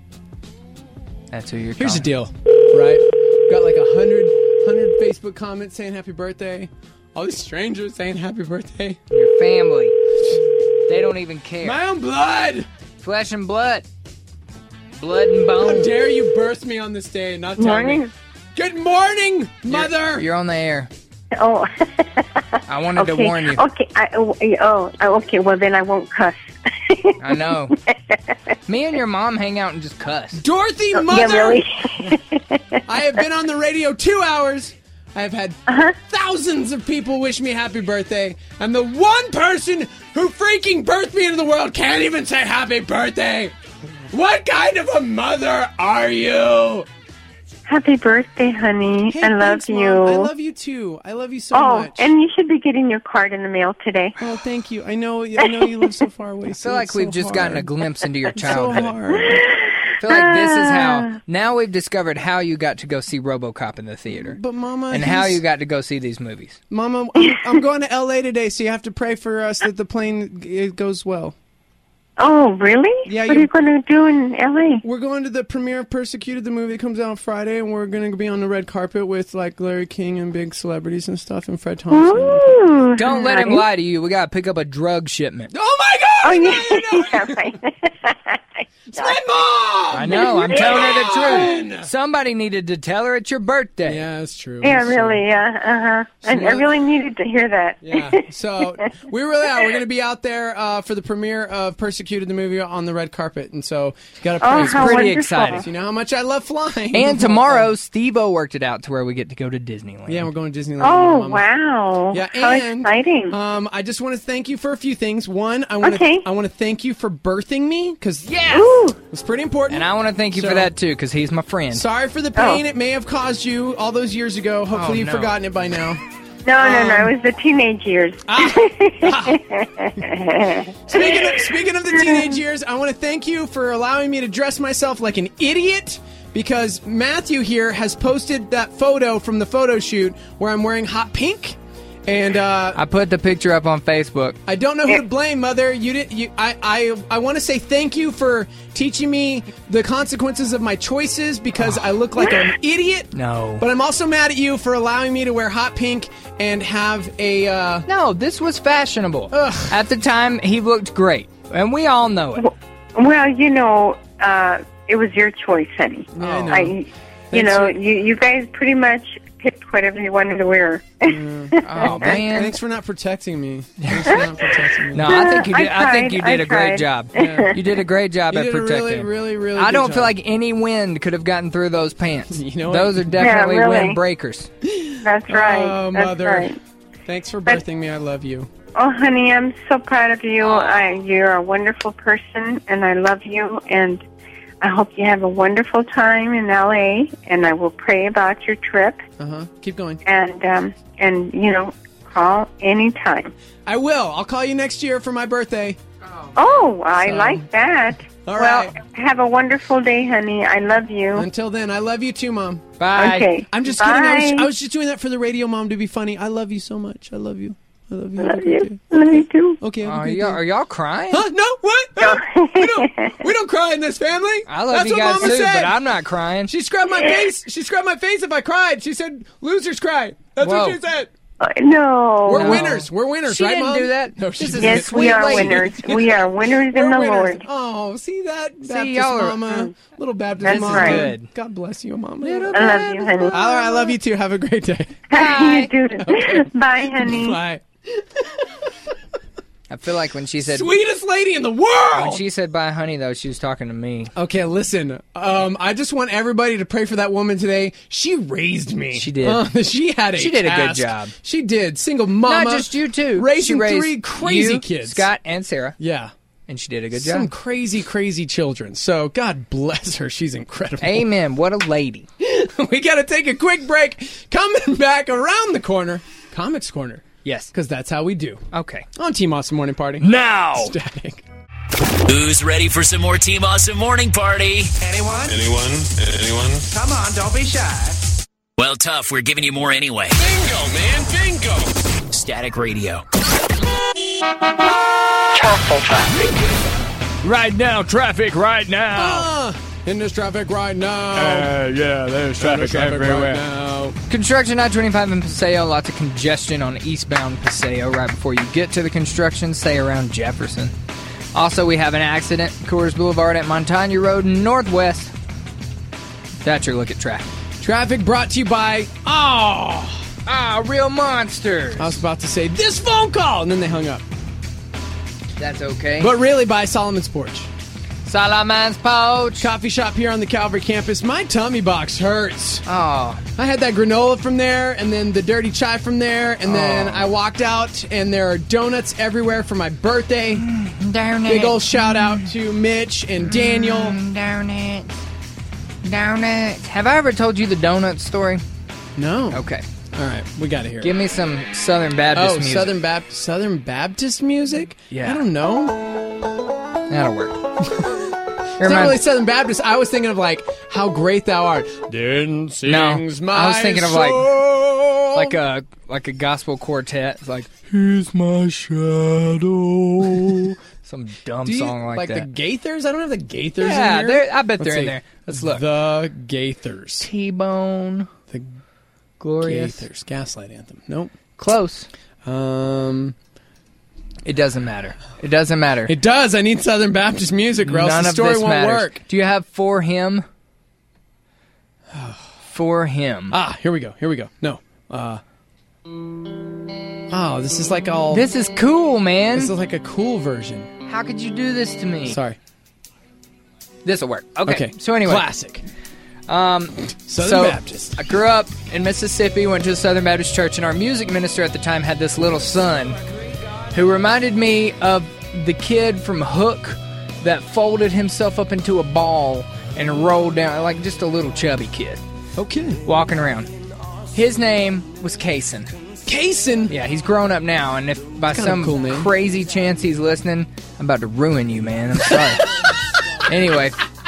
That's who you're Here's the calling. deal, right? Got like 100 Facebook comments saying happy birthday. All these strangers saying happy birthday. Your family. They don't even care. My own blood. Flesh and blood. Blood and bone. How dare you burst me on this day and not tell me? Morning. Good morning, mother. You're on the air. Oh. I wanted to warn you. Okay. Okay. Well, then I won't cuss. I know. Me and your mom hang out and just cuss. Dorothy, mother. Yeah, really? I have been on the radio 2 hours. I have had thousands of people wish me happy birthday, and the one person who freaking birthed me into the world can't even say happy birthday. What kind of a mother are you? Happy birthday, honey. Hey, I love thanks, you. Mom. I love you too. I love you so much. And you should be getting your card in the mail today. Oh, thank you. I know you live so far away. I feel like we've just gotten a glimpse into your So childhood. hard. feel like this is how. Now we've discovered how you got to go see RoboCop in the theater. But Mama, and how you got to go see these movies. Mama, I'm going to L.A. today, so you have to pray for us that the plane it goes well. Oh, really? Yeah. What are you going to do in L.A.? We're going to the premiere of Persecuted, the movie that comes out on Friday, and we're going to be on the red carpet with like Larry King and big celebrities and stuff, and Fred Thompson. Ooh, Don't let him lie to you. We got to pick up a drug shipment. Oh my God! Oh, yeah. It's my mom! I know. I'm telling her the truth. Somebody needed to tell her it's your birthday. Yeah, that's true. Yeah, really, yeah. I really needed to hear that. Yeah, so we really are. We're going to be out there for the premiere of Persecuted, the movie, on the red carpet, and so you got to pray. It's pretty exciting. You know how much I love flying. And tomorrow, Steve-O worked it out to where we get to go to Disneyland. Yeah, we're going to Disneyland. Oh, wow. Yeah, How and exciting. I just want to thank you for a few things. One, I want to thank you for birthing me, because it's pretty important. And I want to thank you for that, too, because he's my friend. Sorry for the pain it may have caused you all those years ago. Hopefully you've forgotten it by now. No, it was the teenage years. Speaking of the teenage years, I want to thank you for allowing me to dress myself like an idiot, because Matthew here has posted that photo from the photo shoot where I'm wearing hot pink. And I put the picture up on Facebook. I don't know who to blame, Mother. You didn't. I want to say thank you for teaching me the consequences of my choices, because I look like an idiot. No. But I'm also mad at you for allowing me to wear hot pink and have a. No, this was fashionable. At the time, he looked great, and we all know it. Well, it was your choice, honey. Yeah, you guys pretty much picked whatever you wanted to wear. Oh, man. Thanks for not protecting me. No, I think you did. I think you did a great job. Yeah. You did a great job at protecting. Really I don't good feel job. like any wind could have gotten through those pants. You know what? Those are definitely wind breakers. That's right. Oh, That's Mother. right. Thanks for birthing me. I love you. Oh, honey, I'm so proud of you. You're a wonderful person, and I love you, and I hope you have a wonderful time in L.A., and I will pray about your trip. Keep going. And call anytime. I will. I'll call you next year for my birthday. Oh, I like that. All well, right. have a wonderful day, honey. I love you. Until then, I love you too, Mom. Bye. Okay. I'm just Bye. kidding. I was just doing that for the radio, Mom, to be funny. I love you so much. I love you. I love you. Love you. Love you too. Okay. Are y'all crying? Huh? No. What? No. We don't cry in this family. I love That's you what guys Mama too, said. but I'm not crying. She scrubbed my face. She scrubbed my face if I cried. She said, "Losers cry." That's Whoa. what she said. No. We're winners. We're winners, She right, didn't Mom? do that. No, she didn't. Yes, we are winners. We are winners in We're the winners. Lord. Oh, see that? Baptist y'all are- Mama. Little Baptist That's Mama. right. Good. God bless you, Mama. I love you, honey. All right, I love you too. Have a great day. You too. Bye, honey. Bye. I feel like when she said Sweetest lady in the world. when she said bye, honey, though, she was talking to me. Okay, listen. I just want everybody to pray for that woman today. She raised me. She did. She had a She did a good task. job. She did. Single mama. Not just you two. Raising She raised 3 crazy you, kids. Scott and Sarah. Yeah. And she did a good Some job. crazy children. So God bless her. She's incredible. Amen. What a lady. We got to take a quick break. Coming back around the corner, Comics Corner. Yes. Because that's how we do. Okay. On Team Awesome Morning Party. Now. Static. Who's ready for some more Team Awesome Morning Party? Anyone? Anyone? Come on, don't be shy. Well, tough. We're giving you more anyway. Bingo, man, bingo. Static Radio. Right now, traffic right now. In this traffic right now. Yeah, there's Traffic right now. Construction I-25 in Paseo. Lots of congestion on eastbound Paseo right before you get to the construction. Stay around Jefferson. Also, we have an accident. Coors Boulevard at Montagna Road Northwest. That's your look at traffic. Traffic brought to you by... Real Monsters. I was about to say, this phone call! And then they hung up. That's okay. But really by Solomon's Porch. Solomon's Porch. Coffee shop here on the Calvary campus. My tummy box hurts. Oh. I had that granola from there, and then the dirty chai from there, and then I walked out, and there are donuts everywhere for my birthday. Big old shout out to Mitch and Daniel. Donuts. Have I ever told you the donut story? No. Okay. All right, we got to hear it. Give me some Southern Baptist music. Southern Baptist music? Yeah. I don't know. That'll work. It's not really Southern Baptist. I was thinking of like how great thou art. Then sings my I was thinking soul. of like a gospel quartet. It's like, here's my shadow. Some dumb song like that. Like the Gaithers? I don't have the Gaithers Yeah, in here. I bet Let's they're in see. there. Let's look. The Gaithers. T-Bone. The Glorious. Gaithers. Gaslight Anthem. Nope. Close. It doesn't matter. It doesn't matter. It does. I need Southern Baptist music or else None the of story this won't matters. work. Do you have For Him? For Him. Ah, here we go. No. Oh, this is like all... This is cool, man. This is like a cool version. How could you do this to me? Sorry. This'll work. Okay. So anyway. Classic. Southern Baptist. I grew up in Mississippi, went to the Southern Baptist Church, and our music minister at the time had this little son who reminded me of the kid from Hook that folded himself up into a ball and rolled down, like just a little chubby kid. Okay. Walking around. His name was Kaysen. Kaysen? Yeah, he's grown up now, and if by Kinda some cool name. crazy chance he's listening, I'm about to ruin you, man. I'm sorry. Anyway,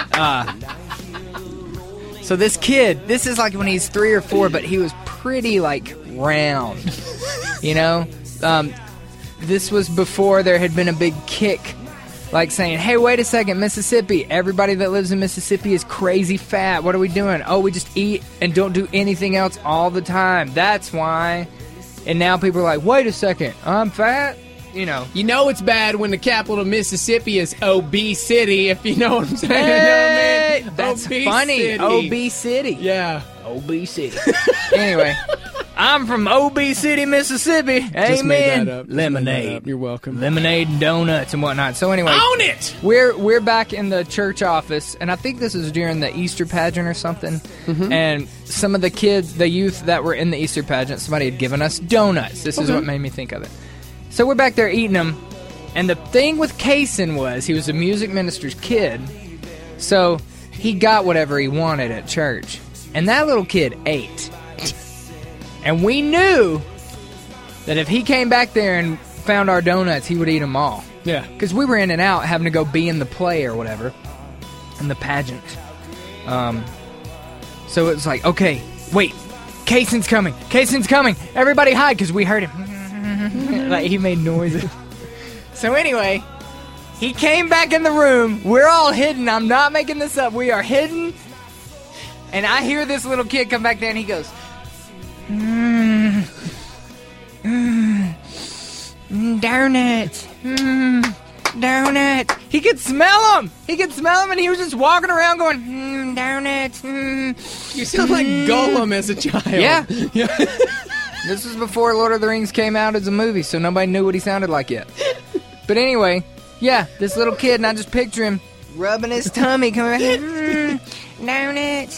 so this kid, this is like when he's 3 or 4, but he was pretty, like, round. You know? This was before there had been a big kick, like saying, hey, wait a second, Mississippi, everybody that lives in Mississippi is crazy fat. What are we doing? Oh, we just eat and don't do anything else all the time. That's why. And now people are like, wait a second, I'm fat? You know. You know it's bad when the capital of Mississippi is OB City, if you know what I'm saying. Hey, You know what I mean? that's OB funny. City. OB City. Yeah. OB City. Anyway, I'm from OB City, Mississippi. Just Amen. made that up. Lemonade. You're welcome. Lemonade and donuts and whatnot. So anyway, Own it! We're back in the church office, and I think this is during the Easter pageant or something. Mm-hmm. And some of the kids, the youth that were in the Easter pageant, somebody had given us donuts. This is Okay. what made me think of it. So we're back there eating them, and the thing with Kaysen was he was a music minister's kid, so he got whatever he wanted at church. And that little kid ate. And we knew that if he came back there and found our donuts, he would eat them all. Yeah. Because we were in and out having to go be in the play or whatever, in the pageant. So it was like, okay, wait, Kaysen's coming. Kaysen's coming. Everybody hide, because we heard him. Like, he made noises. So anyway, he came back in the room. We're all hidden. I'm not making this up. We are hidden. And I hear this little kid come back there, and he goes, donuts, donuts. He could smell them. He could smell them, and he was just walking around going, donuts. You sound like Gollum as a child. Yeah. This was before Lord of the Rings came out as a movie, so nobody knew what he sounded like yet. But anyway, yeah, this little kid, and I just picture him rubbing his tummy, coming back, donuts,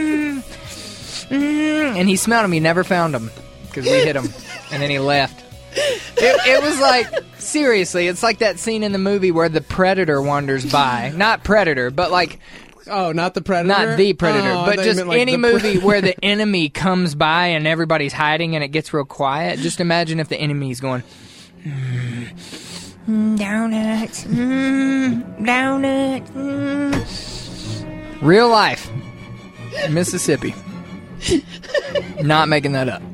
and he smelled them. He never found them because we hit him, and then he left. It was like, seriously, it's like that scene in the movie where the Predator wanders by. Not Predator, but like... Oh, not the Predator? Not the Predator, Oh, I but thought you just meant, like, any the movie where the enemy comes by and everybody's hiding and it gets real quiet. Just imagine if the enemy's going, donuts, donuts. Real life. Mississippi. Not making that up.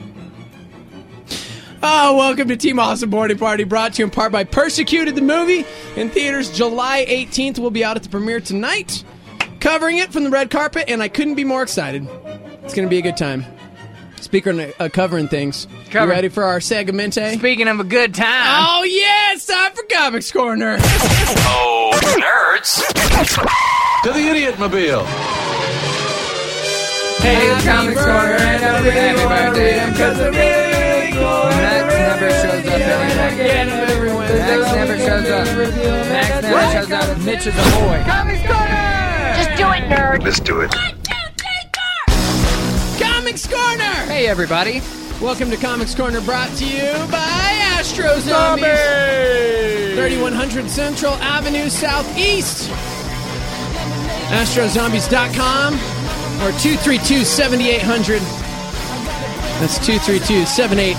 Oh, welcome to Team Awesome Boarding Party, brought to you in part by Persecuted the Movie. In theaters July 18th. We'll be out at the premiere tonight, covering it from the red carpet, and I couldn't be more excited. It's going to be a good time. Speaking of covering things, you ready for our segmente? Speaking of a good time. Oh, yeah, it's time for Comics Corner. Oh, nerds. To the Idiot Mobile. Hey, it's Comics Corner, and happy birthday, because the really cool. Max never shows up anymore. Max never shows up. Max never shows up. Mitch is a boy. Comics Corner! Just do it, nerd. Let's do it. Comics Corner! Hey, everybody. Welcome to Comics Corner, brought to you by Astro Zombies. 3100 Central Avenue Southeast. AstroZombies.com or 232-7800. That's 232-7800.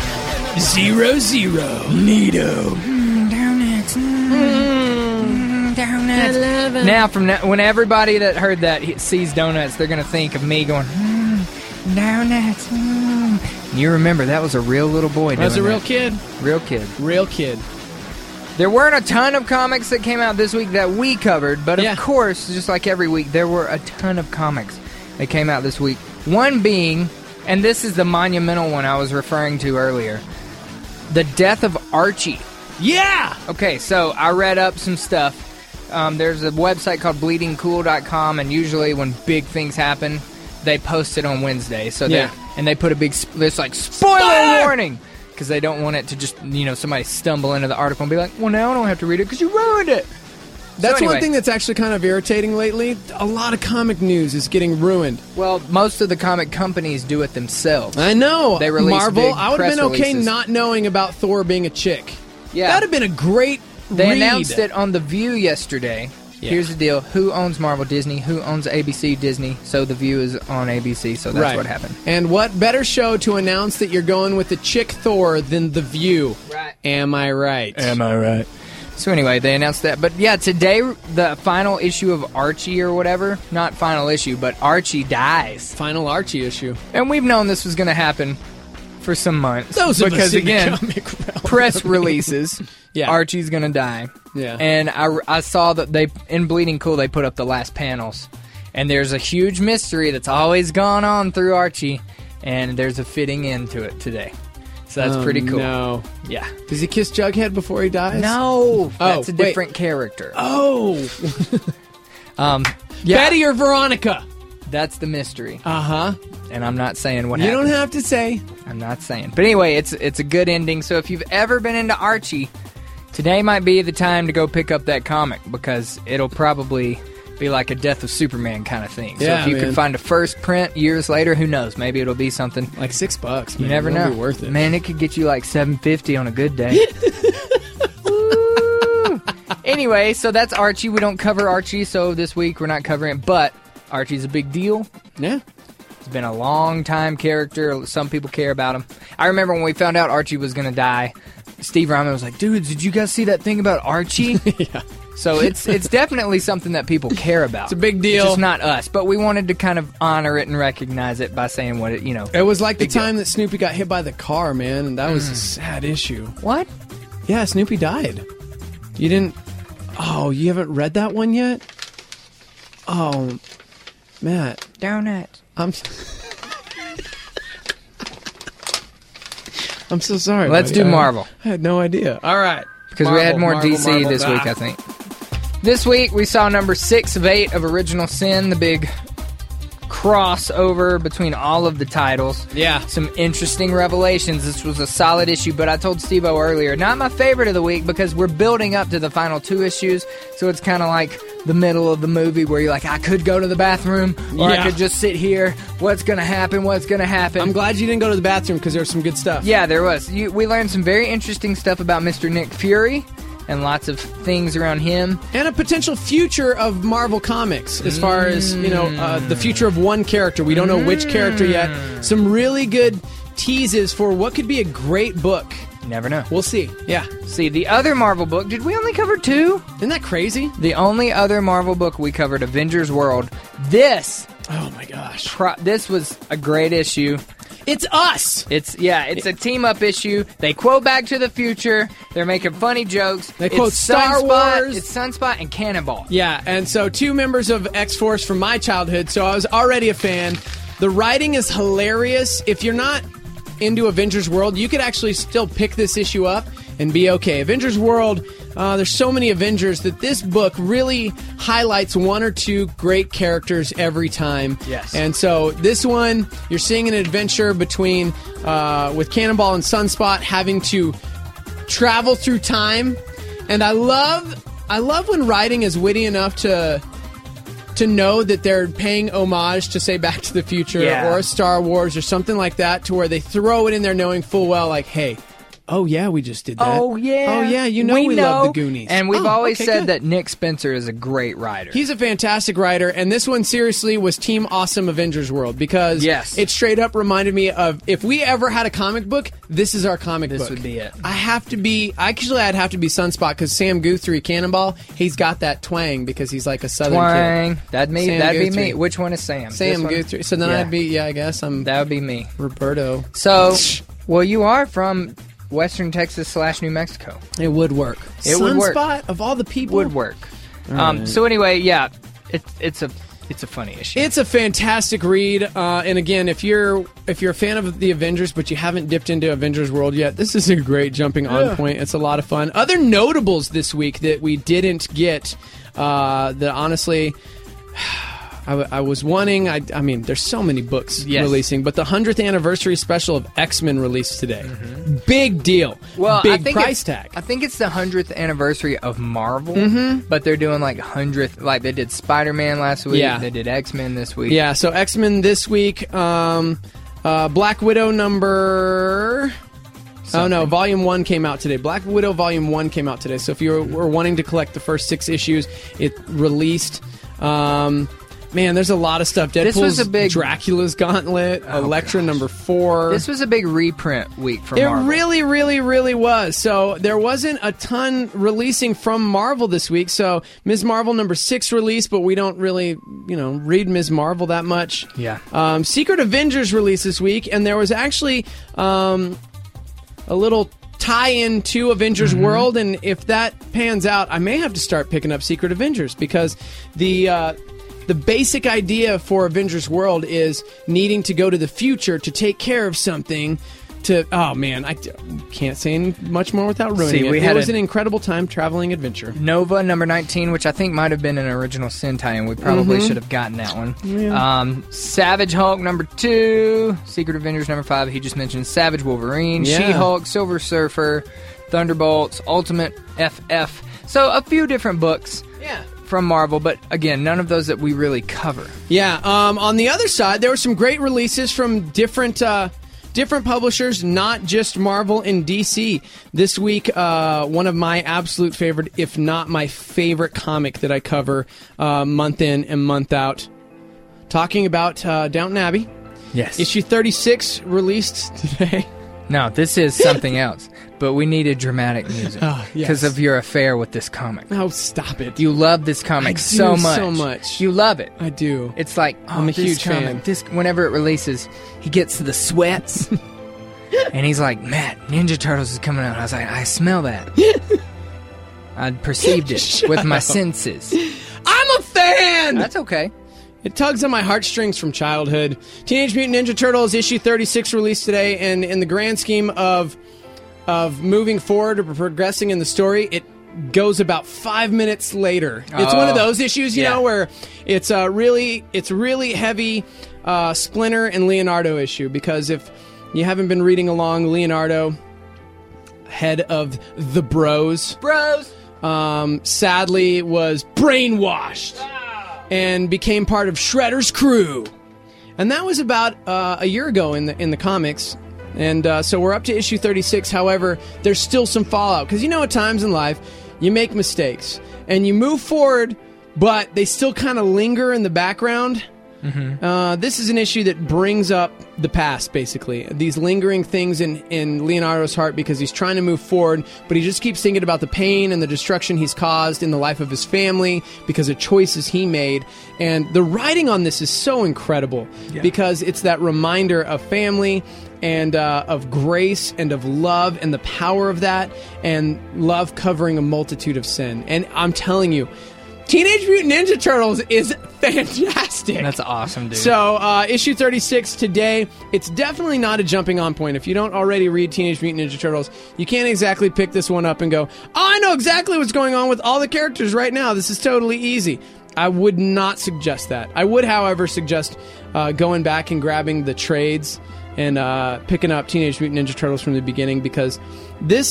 Neato. Donuts. donuts. I love 'em. Now, when everybody that heard that sees donuts, they're going to think of me going, donuts. You remember, that was a real little boy doing that. That's a real kid. Real kid. Real kid. There weren't a ton of comics that came out this week that we covered, but of course, just like every week, there were a ton of comics that came out this week. One being, and this is the monumental one I was referring to earlier, the death of Archie. Yeah! Okay, so I read up some stuff. There's a website called bleedingcool.com, and usually when big things happen, they post it on Wednesday. So and they put a big, there's like, spoiler warning! Because they don't want it to just, somebody stumble into the article and be like, well, now I don't have to read it because you ruined it. That's one thing that's actually kind of irritating lately. A lot of comic news is getting ruined. Well, most of the comic companies do it themselves. I know. They release Marvel, big I would have press been okay releases. not knowing about Thor being a chick. Yeah. That would have been a great They read. announced it on The View yesterday. Yeah. Here's the deal. Who owns Marvel? Disney. Who owns ABC? Disney. So The View is on ABC, so that's what happened. And what better show to announce that you're going with the chick Thor than The View? Right. Am I right? Am I right? So anyway, they announced that. But yeah, today, the final issue of Archie or whatever, not final issue, but Archie dies. Final Archie issue. And we've known this was going to happen for some months. Those of us because in the again, comic realm. press releases, Yeah. Archie's going to die. Yeah. And I saw that they, in Bleeding Cool, they put up the last panels. And there's a huge mystery that's always gone on through Archie. And there's a fitting end to it today. So that's pretty cool. No. Yeah. Does he kiss Jughead before he dies? No. That's a wait. different character. Oh. Yeah. Betty or Veronica? That's the mystery. Uh-huh. And I'm not saying what You happened. don't have to say. I'm not saying. But anyway, it's a good ending. So if you've ever been into Archie, today might be the time to go pick up that comic because it'll probably be like a Death of Superman kind of thing. So Yeah, if you man. can find a first print years later, who knows? Maybe it'll be something. Like $6, You man. never It'll know. be worth it. Man, it could get you like $7.50 on a good day. Woo. Anyway, so that's Archie. We don't cover Archie, so this week we're not covering it. But Archie's a big deal. Yeah. He's been a long time character. Some people care about him. I remember when we found out Archie was going to die, Steve Ryman was like, dude, did you guys see that thing about Archie? Yeah. So it's definitely something that people care about. It's a big deal. It's just not us. But we wanted to kind of honor it and recognize it by saying what it, It was like the big deal. time that Snoopy got hit by the car, man, and that was a sad issue. What? Yeah, Snoopy died. You didn't... Oh, you haven't read that one yet? Oh, Matt. Donut. I'm so sorry. Let's buddy. do Marvel. I had no idea. All right. Because we had more Marvel, DC Marvel. this week, I think. This week, we saw number 6 of 8 of Original Sin, the big crossover between all of the titles. Yeah. Some interesting revelations. This was a solid issue, but I told Steve-O earlier, not my favorite of the week because we're building up to the final 2 issues, so it's kind of like the middle of the movie where you're like, I could go to the bathroom, or I could just sit here. What's going to happen? What's going to happen? I'm glad you didn't go to the bathroom because there was some good stuff. Yeah, there was. We learned some very interesting stuff about Mr. Nick Fury and lots of things around him. And a potential future of Marvel Comics as far as, the future of one character. We don't know which character yet. Some really good teases for what could be a great book. You never know. We'll see. Yeah. See, the other Marvel book, did we only cover 2? Isn't that crazy? The only other Marvel book we covered, Avengers World. This... Oh my gosh. This was a great issue. It's us! It's a team-up issue. They quote Back to the Future. They're making funny jokes. They quote Star Wars. It's Sunspot and Cannonball. Yeah, and so 2 members of X-Force from my childhood, so I was already a fan. The writing is hilarious. If you're not into Avengers World, you could actually still pick this issue up and be okay. Avengers World, there's so many Avengers that this book really highlights 1 or 2 great characters every time. Yes. And so this one, you're seeing an adventure between with Cannonball and Sunspot having to travel through time. And I love when writing is witty enough to know that they're paying homage to, say, Back to the Future or Star Wars or something like that, to where they throw it in there knowing full well, like, hey, Oh, yeah, we just did that. Oh, yeah. Oh, yeah, you know we love the Goonies. And we've Oh, always okay, said good. that Nick Spencer is a great writer. He's a fantastic writer, and this one seriously was Team Awesome Avengers World because it straight up reminded me of if we ever had a comic book, this is our comic book. This would be it. I'd have to be Sunspot because Sam Guthrie, Cannonball, he's got that twang because he's like a southern Twang. kid. That'd be Guthrie. me. Which one is Sam? Sam This one? Guthrie. So then I'd be, I guess that would be me. Roberto. So, well, you are from Western Texas / New Mexico. It would work. It would work. Sunspot, of all the people. Would work. Right. So anyway, yeah, it's a funny issue. It's a fantastic read, and again, if you're a fan of the Avengers but you haven't dipped into Avengers World yet, this is a great jumping on point. It's a lot of fun. Other notables this week that we didn't get, that honestly, I was wanting. I mean, there's so many books releasing, but the 100th anniversary special of X-Men released today. Big deal. Well, big I think price tag. I think it's the 100th anniversary of Marvel, but they're doing like 100th. Like they did Spider-Man last week. Yeah. They did X-Men this week. Yeah, so X-Men this week. Black Widow number... Oh, no, Volume 1 came out today. Black Widow Volume 1 came out today. So if you were wanting to collect the first 6 issues, it released... Man, there's a lot of stuff. This was Deadpool's a big- Dracula's Gauntlet, Elektra number 4. This was a big reprint week for Marvel. It really, really, really was. So there wasn't a ton releasing from Marvel this week. So Ms. Marvel number 6 released, but we don't really, read Ms. Marvel that much. Yeah. Secret Avengers released this week, and there was actually a little tie-in to Avengers World, and if that pans out, I may have to start picking up Secret Avengers because the basic idea for Avengers World is needing to go to the future to take care of something. Oh man, I can't say much more without ruining it. It was an incredible time traveling adventure. Nova number 19, which I think might have been an original Sin tie-in. We probably should have gotten that one. Yeah. Savage Hulk number 2, Secret Avengers number 5. He just mentioned Savage Wolverine, Yeah. She-Hulk, Silver Surfer, Thunderbolts, Ultimate FF. So a few different books. Yeah. From Marvel, but again, none of those that we really cover. Yeah. On the other side, there were some great releases from different publishers, not just Marvel and DC. This week, one of my absolute favorite, if not my favorite comic that I cover month in and month out. Talking about Downton Abbey. Yes. Issue 36 released today. No, this is something else. But we needed dramatic music yes. because of your affair with this comic. Oh, stop it. You love this comic so much. You love it. I do. It's like, I'm a huge fan. Whenever it releases, he gets the sweats. And he's like, Matt, Ninja Turtles is coming out. I was like, I smell that. I perceived it with my senses. I'm a fan! That's okay. It tugs on my heartstrings from childhood. Teenage Mutant Ninja Turtles issue 36 released today, and in the grand scheme of moving forward or progressing in the story, it goes about 5 minutes later. It's one of those issues, you know, where it's really heavy Splinter and Leonardo issue, because if you haven't been reading along, Leonardo, head of the Bros, sadly was brainwashed and became part of Shredder's crew. And that was about a year ago in the comics. And so we're up to issue 36. However, there's still some fallout. Because at times in life, you make mistakes. And you move forward, but they still kind of linger in the background. This is an issue that brings up the past, basically. These lingering things in Leonardo's heart because he's trying to move forward, but he just keeps thinking about the pain and the destruction he's caused in the life of his family because of choices he made. And the writing on this is so incredible because it's that reminder of family and of grace and of love and the power of that, and love covering a multitude of sin. And I'm telling you, Teenage Mutant Ninja Turtles is fantastic. That's awesome, dude. So, issue 36 today. It's definitely not a jumping on point. If you don't already read Teenage Mutant Ninja Turtles, you can't exactly pick this one up and go, oh, I know exactly what's going on with all the characters right now. This is totally easy. I would not suggest that. I would, however, suggest going back and grabbing the trades and picking up Teenage Mutant Ninja Turtles from the beginning, because this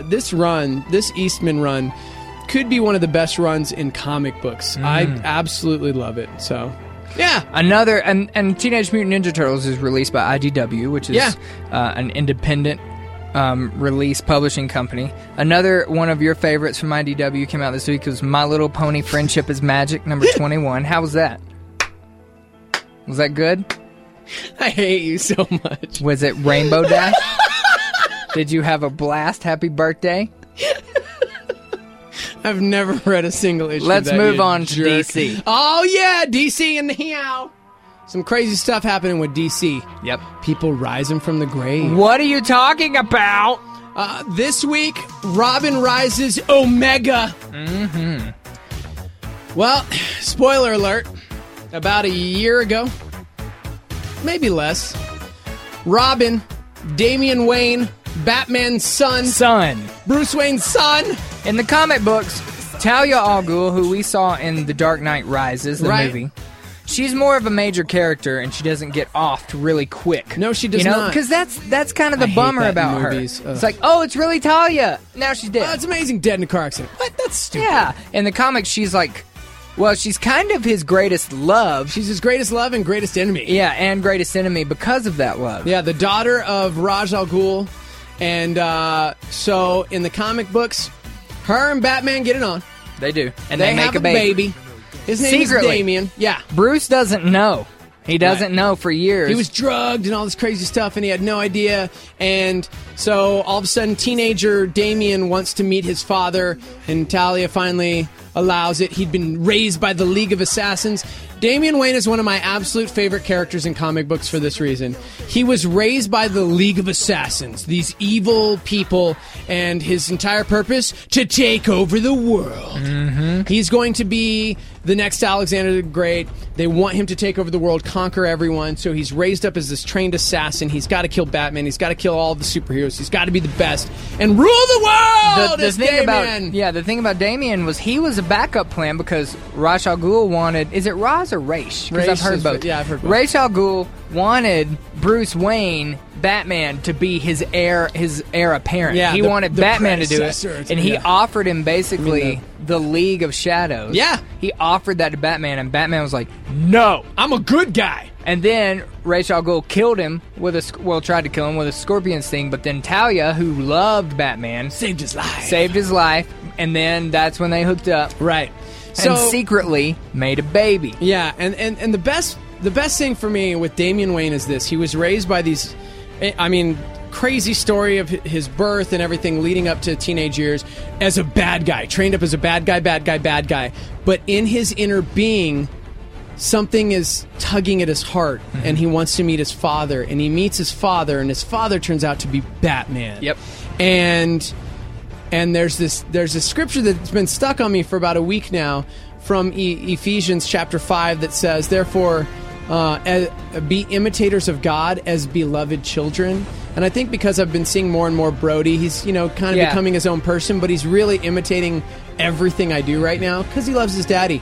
Eastman run could be one of the best runs in comic books. I absolutely love it. So, yeah. Another, and Teenage Mutant Ninja Turtles is released by IDW, which is an independent release publishing company. Another one of your favorites from IDW came out this week was My Little Pony Friendship is Magic, number 21. How was that? Was that good? I hate you so much. Was it Rainbow Dash? Did you have a blast? Happy birthday. I've never read a single issue. Let's of that, move you on to jerk. DC. Oh, yeah, DC and the Meow. Some crazy stuff happening with DC. Yep. People rising from the grave. What are you talking about? This week, Robin rises Omega. Mm-hmm. Well, spoiler alert. About a year ago, maybe less, Robin, Damian Wayne, Batman's son. Bruce Wayne's son. In the comic books, Talia al Ghul, who we saw in The Dark Knight Rises, the movie, she's more of a major character, and she doesn't get offed really quick. No, she does not. Because that's kind of the I hate bummer that in about movies. her. Ugh. It's like, oh, it's really Talia. Now she's dead. Oh, it's amazing. Dead in a car accident. What? That's stupid. Yeah. In the comics, she's like, well, she's kind of his greatest love. She's his greatest love and greatest enemy. Yeah, and greatest enemy because of that love. Yeah, the daughter of Ra's al Ghul. And so in the comic books, her and Batman get it on. They do. And they make have a baby. His name Secretly. is Damian. Yeah. Bruce doesn't know. He doesn't know for years. He was drugged and all this crazy stuff, and he had no idea. And so all of a sudden, teenager Damian wants to meet his father, and Talia finally allows it. He'd been raised by the League of Assassins. Damian Wayne is one of my absolute favorite characters in comic books for this reason. He was raised by the League of Assassins, these evil people, and his entire purpose, to take over the world. Mm-hmm. He's going to be the next Alexander the Great. They want him to take over the world, conquer everyone, so he's raised up as this trained assassin. He's got to kill Batman. He's got to kill all the superheroes. He's got to be the best and rule the world. The thing about Damian was he was a backup plan because Ra's al Ghul wanted. Is it Ra's or Ra's? Because I've heard both. Yeah, I've heard both. Ra's al Ghul wanted Bruce Wayne, Batman, to be his heir apparent. Yeah, he wanted the Batman to do it, predecessor. and he Yeah. offered him basically the League of Shadows. Yeah. He offered that to Batman, and Batman was like, "No, I'm a good guy." And then Ra's al Ghul killed him tried to kill him with a scorpion sting, but then Talia, who loved Batman, saved his life. And then that's when they hooked up. Right. And So secretly made a baby. Yeah, and the best thing for me with Damian Wayne is this. He was raised by these, crazy story of his birth and everything leading up to teenage years as a bad guy, trained up as a bad guy. But in his inner being, something is tugging at his heart, and he wants to meet his father, and he meets his father, and his father turns out to be Batman. Yep. And there's this scripture that's been stuck on me for about a week now from Ephesians chapter 5 that says, therefore, be imitators of God as beloved children. And I think because I've been seeing more and more Brody, he's kind of becoming his own person, but he's really imitating everything I do right now because he loves his daddy.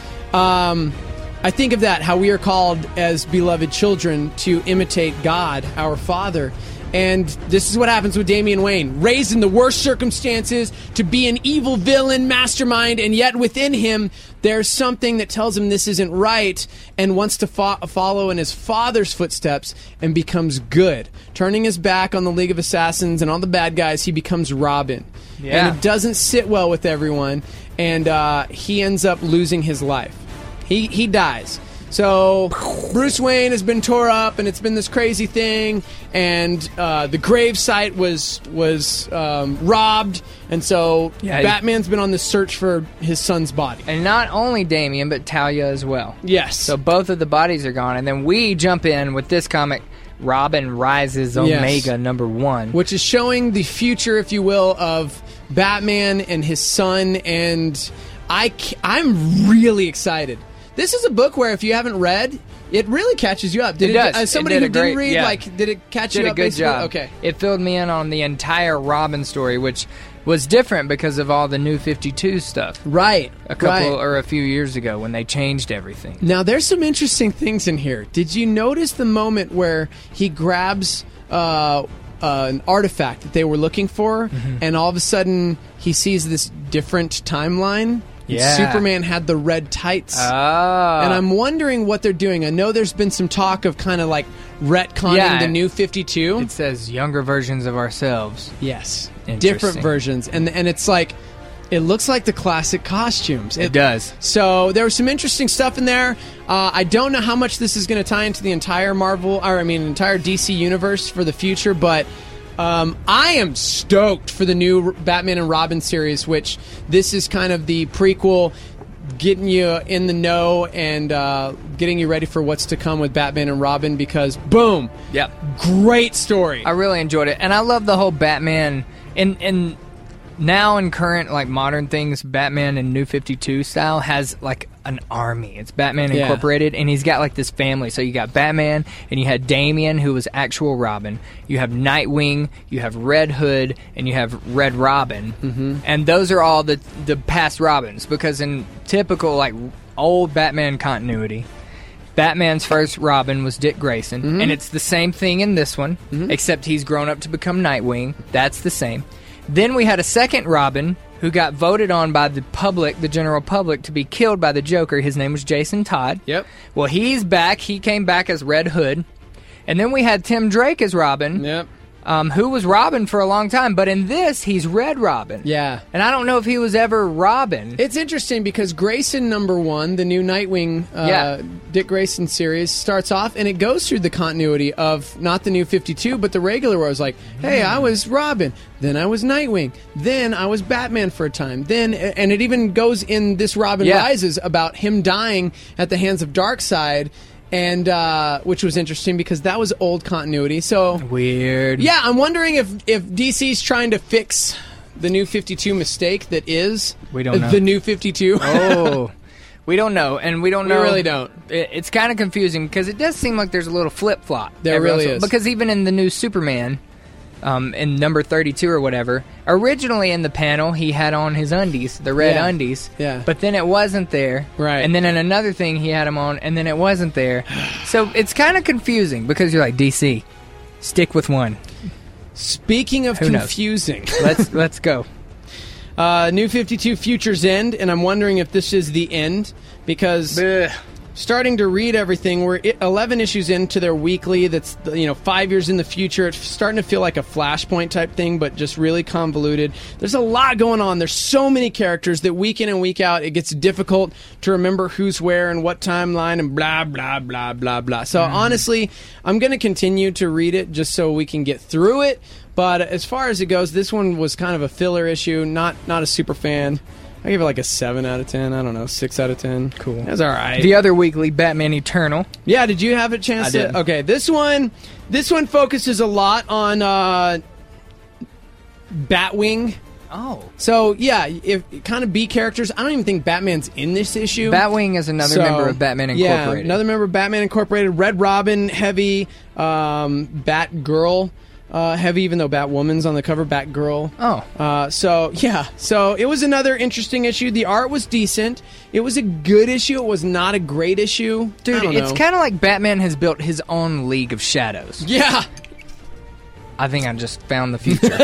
I think of that, how we are called as beloved children to imitate God, our Father. And this is what happens with Damian Wayne. Raised in the worst circumstances to be an evil villain mastermind, and yet within him there's something that tells him this isn't right and wants to follow in his father's footsteps and becomes good. Turning his back on the League of Assassins and all the bad guys, he becomes Robin. Yeah. And it doesn't sit well with everyone, and he ends up losing his life. He dies. So Bruce Wayne has been tore up, and it's been this crazy thing, and the grave site was robbed, and so Batman's been on this search for his son's body. And not only Damian, but Talia as well. Yes. So both of the bodies are gone, and then we jump in with this comic, Robin Rises Omega #1. Which is showing the future, if you will, of Batman and his son, and I'm really excited. This is a book where if you haven't read, it really catches you up. It does. As somebody who didn't read, did it catch you up? Did a good basically? job. Okay. It filled me in on the entire Robin story, which was different because of all the New 52 stuff. Right. A few years ago when they changed everything. Now, there's some interesting things in here. Did you notice the moment where he grabs an artifact that they were looking for, and all of a sudden he sees this different timeline? Yeah. Superman had the red tights. Oh. And I'm wondering what they're doing. I know there's been some talk of kind of like retconning the New 52. It says younger versions of ourselves. Yes, Interesting. different versions, and it's like it looks like the classic costumes. It does. So there was some interesting stuff in there. I don't know how much this is going to tie into the entire entire DC universe for the future, but I am stoked for the new Batman and Robin series, which this is kind of the prequel, getting you in the know and getting you ready for what's to come with Batman and Robin, because boom, great story. I really enjoyed it, and I love the whole Batman and now in current like modern things, Batman in New 52 style has like an army. It's Batman Incorporated, and he's got like this family. So you got Batman, and you had Damian, who was actual Robin. You have Nightwing, you have Red Hood, and you have Red Robin. And those are all the past Robins, because in typical like old Batman continuity, Batman's first Robin was Dick Grayson, and it's the same thing in this one, except he's grown up to become Nightwing. That's the same. Then we had a second Robin who got voted on by the public, the general public, to be killed by the Joker. His name was Jason Todd. Yep. Well, he's back. He came back as Red Hood. And then we had Tim Drake as Robin. Yep. Who was Robin for a long time, but in this, he's Red Robin. Yeah. And I don't know if he was ever Robin. It's interesting because Grayson #1, the new Nightwing Dick Grayson series, starts off, and it goes through the continuity of not the New 52, but the regular, where I was like, hey, I was Robin, then I was Nightwing, then I was Batman for a time, then, and it even goes in this Robin Rises about him dying at the hands of Darkseid. And which was interesting because that was old continuity. So weird. Yeah, I'm wondering if DC's trying to fix the New 52 mistake that is we don't know. The New 52. Oh, we don't know, and we don't know. We really don't. It's kind of confusing because it does seem like there's a little flip flop. There really is. Because even in the new Superman, in number 32 or whatever, originally in the panel he had on his undies, the red undies. Yeah. But then it wasn't there. Right. And then in another thing he had them on, and then it wasn't there. So it's kind of confusing because you're like, DC, stick with one. Speaking of confusing, let's go. New 52 Futures End, and I'm wondering if this is the end because starting to read everything, we're 11 issues into their weekly that's 5 years in the future. It's starting to feel like a Flashpoint type thing, but just really convoluted. There's a lot going on. There's so many characters that week in and week out it gets difficult to remember who's where and what timeline and blah blah blah blah blah. So honestly, I'm going to continue to read it just so we can get through it. But as far as it goes, this one was kind of a filler issue. Not a super fan. I give it like a 7 out of 10. I don't know, 6 out of 10. Cool. That's all right. The other weekly, Batman Eternal. Yeah, did you have a chance I did. Okay, this one focuses a lot on Batwing. Oh. So, yeah, if kind of B characters. I don't even think Batman's in this issue. Batwing is another member of Batman Incorporated. Yeah, another member of Batman Incorporated. Red Robin, heavy. Batgirl. Heavy, even though Batwoman's on the cover, Batgirl. Oh. So it was another interesting issue. The art was decent. It was a good issue. It was not a great issue. Dude, it's kind of like Batman has built his own League of Shadows. Yeah. I think I just found the future.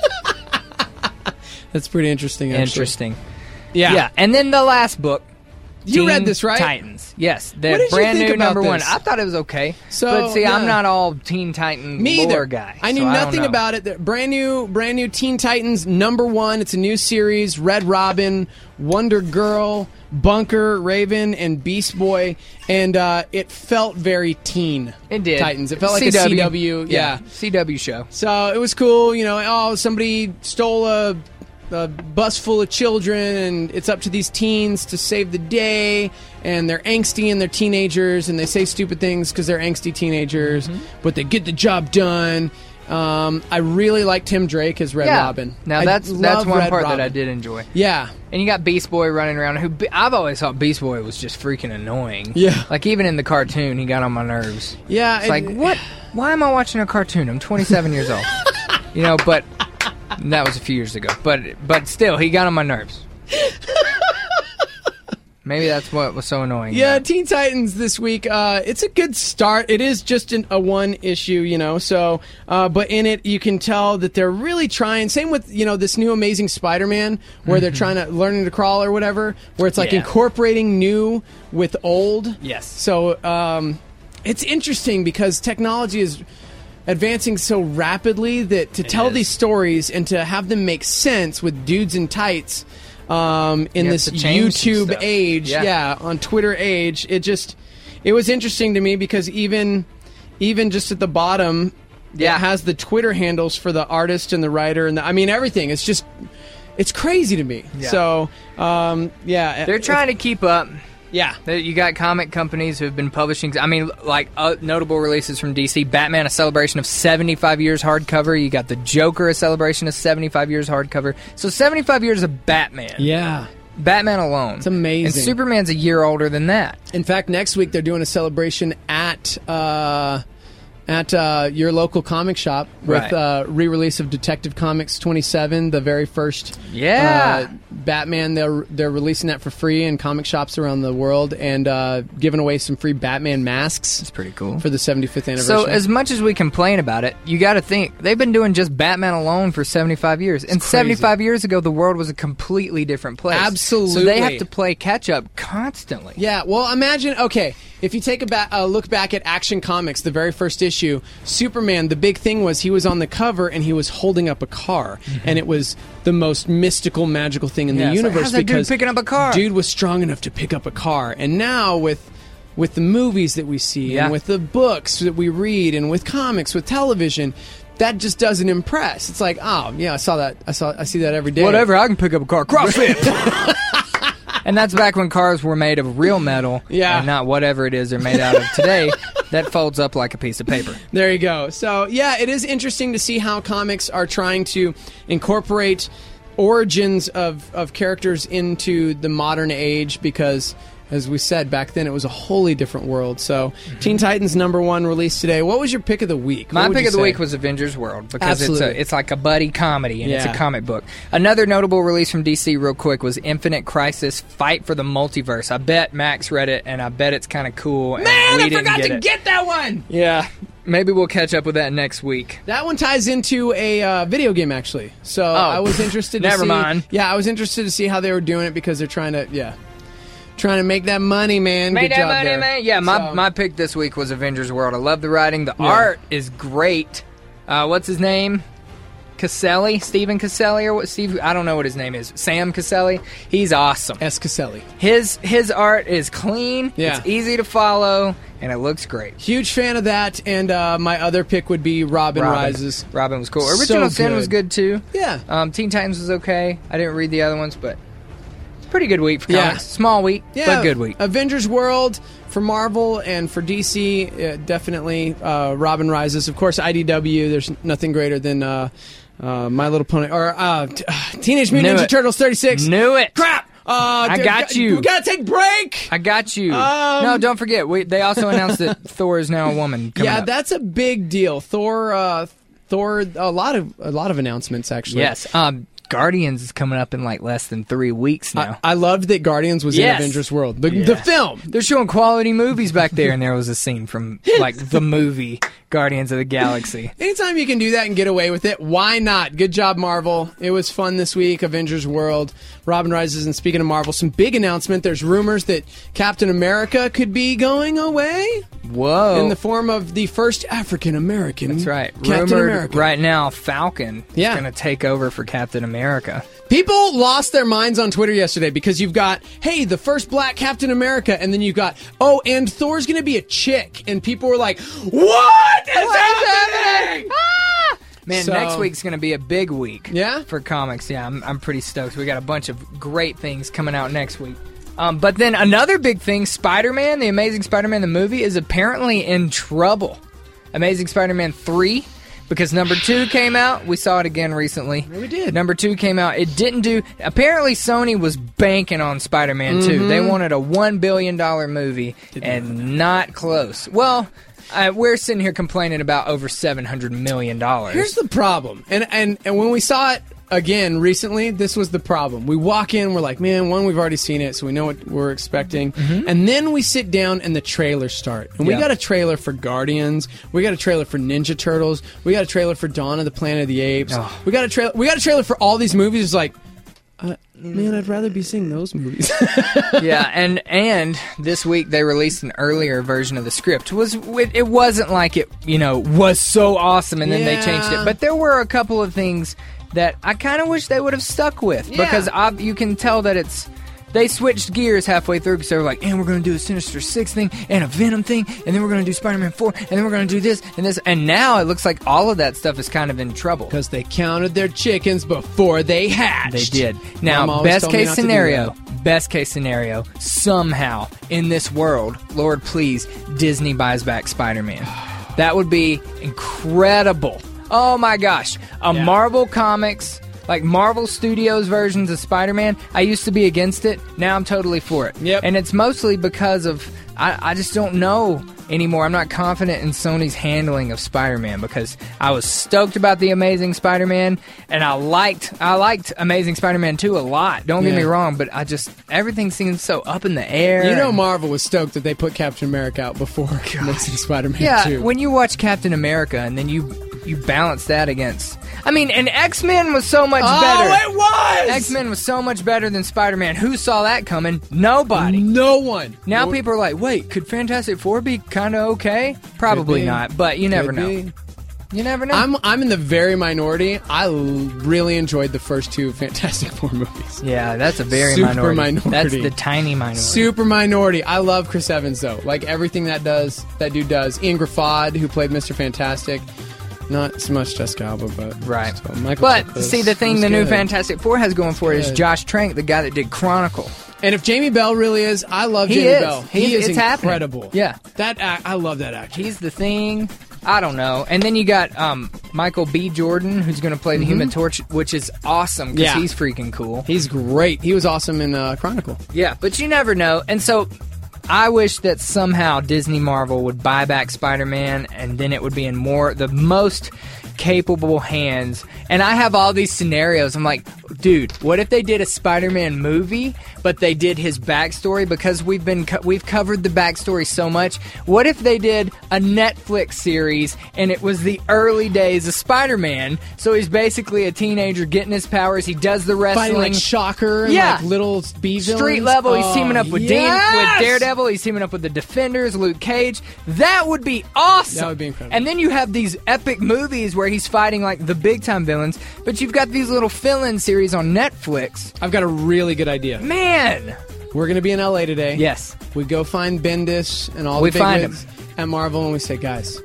That's pretty interesting, actually. Interesting. Yeah. And then the last book. You read this, right? Titans. Yes. What The did you brand think new about number one. this? I thought it was okay. So, but see, yeah. I'm not all Teen Titan Me lore either. guy. I knew so nothing I don't know. about it. The brand new Teen Titans #1. It's a new series. Red Robin, Wonder Girl, Bunker, Raven, and Beast Boy. And it felt very teen. It did. Titans. It felt like a CW. Yeah. CW show. So it was cool. Somebody stole a bus full of children, and it's up to these teens to save the day, and they're angsty and they're teenagers, and they say stupid things because they're angsty teenagers, but they get the job done. I really liked Tim Drake as Red Robin. Now I that's love one Red part Robin. that I did enjoy. Yeah. And you got Beast Boy running around. I've always thought Beast Boy was just freaking annoying. Yeah. Like even in the cartoon, he got on my nerves. Yeah. It's like, what? Why am I watching a cartoon? I'm 27 years old. But that was a few years ago. But still, he got on my nerves. Maybe that's what was so annoying. Yeah, Teen Titans this week. It's a good start. It is just a one issue, So, but in it, you can tell that they're really trying. Same with this new Amazing Spider-Man, where they're trying to learning to crawl or whatever. Where it's like incorporating new with old. Yes. So, it's interesting because technology is advancing so rapidly that to tell these stories and to have them make sense with dudes in tights in this YouTube age, on Twitter age, it was interesting to me because even just at the bottom, it has the Twitter handles for the artist and the writer and everything. It's crazy to me. Yeah. So they're trying to keep up. Yeah. You got comic companies who have been publishing, notable releases from DC. Batman, a celebration of 75 years hardcover. You got the Joker, a celebration of 75 years hardcover. So 75 years of Batman. Yeah. Batman alone. It's amazing. And Superman's a year older than that. In fact, next week they're doing a celebration at your local comic shop with re-release of Detective Comics 27, the very first Batman. They're releasing that for free in comic shops around the world and giving away some free Batman masks. That's pretty cool. For the 75th anniversary. So as much as we complain about it, you got to think, they've been doing just Batman alone for 75 years. And 75 years ago, the world was a completely different place. Absolutely. So they have to play catch-up constantly. Yeah, well, imagine, if you take a look back at Action Comics, the very first issue, Superman, the big thing was he was on the cover and he was holding up a car. Mm-hmm. And it was the most mystical, magical thing in the universe. How's that because dude picking up a car? Dude was strong enough to pick up a car. And now with the movies that we see and with the books that we read and with comics, with television, that just doesn't impress. It's like, oh, yeah, I saw that. I see that every day. Whatever, I can pick up a car. CrossFit! And that's back when cars were made of real metal and not whatever it is they're made out of today that folds up like a piece of paper. There you go. So, it is interesting to see how comics are trying to incorporate origins of characters into the modern age because, as we said, back then it was a wholly different world. So, Teen Titans #1 released today. What was your pick of the week? My pick of the week was Avengers World because it's like a buddy comedy and it's a comic book. Another notable release from DC real quick was Infinite Crisis Fight for the Multiverse. I bet Max read it and I bet it's kind of cool. And I forgot to get that one! Yeah. Maybe we'll catch up with that next week. That one ties into a video game, actually. So I was interested to see... Never mind. Yeah, I was interested to see how they were doing it because they're trying to make that money, man. Good job money, there. man. Yeah, my pick this week was Avengers World. I love the writing. The art is great. What's his name? Caselli? Stephen Caselli? Or what? Steve? I don't know what his name is. Sam Caselli? He's awesome. S. Caselli. His art is clean. Yeah. It's easy to follow. And it looks great. Huge fan of that. And my other pick would be Robin Rises. Robin was cool. Original Sin was good, too. Yeah. Teen Titans was okay. I didn't read the other ones, but... Pretty good week for comics. Small week, but good week. Avengers World for Marvel and for DC, definitely Robin Rises. Of course, IDW, there's nothing greater than My Little Pony, or Teenage Mutant Ninja Turtles 36. Knew it. Crap! I got you. We gotta take a break. I got you. No, don't forget. They also announced that Thor is now a woman. Yeah, that's a big deal. Thor. A lot of announcements actually. Yes. Guardians is coming up in like less than 3 weeks now. I loved that Guardians was in Avengers World. The film. They're showing quality movies back there, and there was a scene from like the movie Guardians of the Galaxy. Anytime you can do that and get away with it, why not? Good job, Marvel. It was fun this week. Avengers World, Robin Rises, and speaking of Marvel, some big announcement. There's rumors that Captain America could be going away. Whoa. In the form of the first African American. That's right. Captain Rumored America. Right now, Falcon is going to take over for Captain America. People lost their minds on Twitter yesterday because you've got, hey, the first black Captain America, and then you've got, oh, and Thor's going to be a chick. And people were like, what is happening? Ah! Man, next week's going to be a big week for comics. Yeah, I'm pretty stoked. We got a bunch of great things coming out next week. But then another big thing, Spider-Man, the Amazing Spider-Man, the movie, is apparently in trouble. Amazing Spider-Man 3, because number 2 came out. We saw it again recently. Yeah, we did. Number 2 came out. It didn't do... Apparently, Sony was banking on Spider-Man 2. They wanted a $1 billion movie, and not close. Well... we're sitting here complaining about over $700 million. Here's the problem. And when we saw it again recently, this was the problem. We walk in, we're like, man, one, we've already seen it, so we know what we're expecting. And then we sit down and the trailers start. And we got a trailer for Guardians. We got a trailer for Ninja Turtles. We got a trailer for Dawn of the Planet of the Apes. We got a trailer for all these movies. It's like, Man, I'd rather be seeing those movies. Yeah, and this week they released an earlier version of the script. It wasn't like it, was so awesome and then they changed it. But there were a couple of things that I kind of wish they would have stuck with because you can tell that they switched gears halfway through because they were like, and we're going to do a Sinister Six thing and a Venom thing, and then we're going to do Spider-Man 4, and then we're going to do this and this. And now it looks like all of that stuff is kind of in trouble. Because they counted their chickens before they hatched. They did. Now, best case scenario, somehow in this world, Lord please, Disney buys back Spider-Man. That would be incredible. Oh my gosh. Marvel Comics... Like Marvel Studios versions of Spider-Man, I used to be against it. Now I'm totally for it. Yep. And it's mostly because of I just don't know anymore. I'm not confident in Sony's handling of Spider-Man because I was stoked about the Amazing Spider-Man and I liked Amazing Spider-Man 2 a lot. Don't get me wrong, but everything seems so up in the air. Marvel was stoked that they put Captain America out before Amazing Spider-Man 2. Yeah, when you watch Captain America and then you balance that against... and X-Men was so much better. Oh, it was! X-Men was so much better than Spider-Man. Who saw that coming? Nobody. No one. Now people are like, wait, could Fantastic Four be kind of okay? Probably not, but you never know. You never know. I'm in the very minority. I really enjoyed the first two Fantastic Four movies. Yeah, that's a very Super minority. That's the tiny minority. Super minority. I love Chris Evans, though. Like, everything that dude does. Ian Grafad, who played Mr. Fantastic. Not so much Jessica Alba, but... Right. But, see, the thing the new Fantastic Four has going for it is Josh Trank, the guy that did Chronicle. And if Jamie Bell really is... I love Jamie Bell. He is incredible. Happening. Yeah. I love that actor. He's the thing. I don't know. And then you got Michael B. Jordan, who's going to play the Human Torch, which is awesome because he's freaking cool. He's great. He was awesome in Chronicle. Yeah, but you never know. And so... I wish that somehow Disney Marvel would buy back Spider-Man and then it would be in the most capable hands. And I have all these scenarios. I'm like, dude, what if they did a Spider-Man movie, but they did his backstory because we've covered the backstory so much. What if they did a Netflix series and it was the early days of Spider-Man? So he's basically a teenager getting his powers. He does the wrestling, fighting like Shocker, and like little B villains. Street level. He's teaming up with Daredevil. He's teaming up with the Defenders, Luke Cage. That would be awesome. That would be incredible. And then you have these epic movies where he's fighting like the big time villains, but you've got these little fill-in series on Netflix. I've got a really good idea. Man! We're going to be in LA today. Yes. We go find Bendis and all the big wigs at Marvel and we say, guys,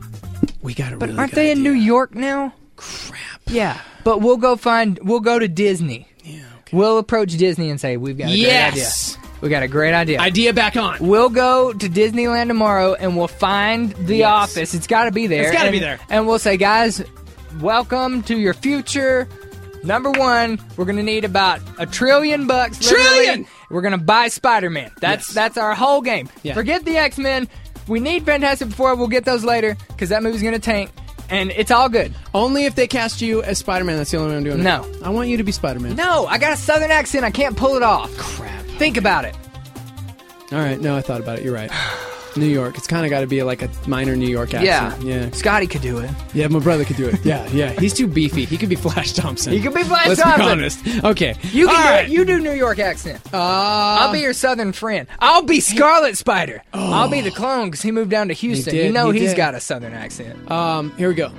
we got a really good idea. But aren't they in New York now? Crap. Yeah. But we'll go to Disney. Yeah. Okay. We'll approach Disney and say, we've got a great idea. We got a great idea. Idea back on. We'll go to Disneyland tomorrow and we'll find the office. It's got to be there. It's got to be there. And we'll say, guys, welcome to your future. Number one, we're going to need about $1 trillion. Trillion! We're going to buy Spider-Man. That's our whole game. Yeah. Forget the X-Men. We need Fantastic Four. We'll get those later because that movie's going to tank. And it's all good. Only if they cast you as Spider-Man. That's the only way I'm doing it. No. I want you to be Spider-Man. No, I got a southern accent. I can't pull it off. Crap. Think about it. All right. No, I thought about it. You're right. New York. It's kind of got to be like a minor New York accent. Yeah. Scotty could do it. Yeah, my brother could do it. Yeah. He's too beefy. He could be Flash Thompson. He could be Flash Let's Thompson. Let's be honest. Okay. You can do it. You do New York accent. I'll be your southern friend. I'll be Scarlet Spider. I'll be the clone because he moved down to Houston. He's got a southern accent. Here we go.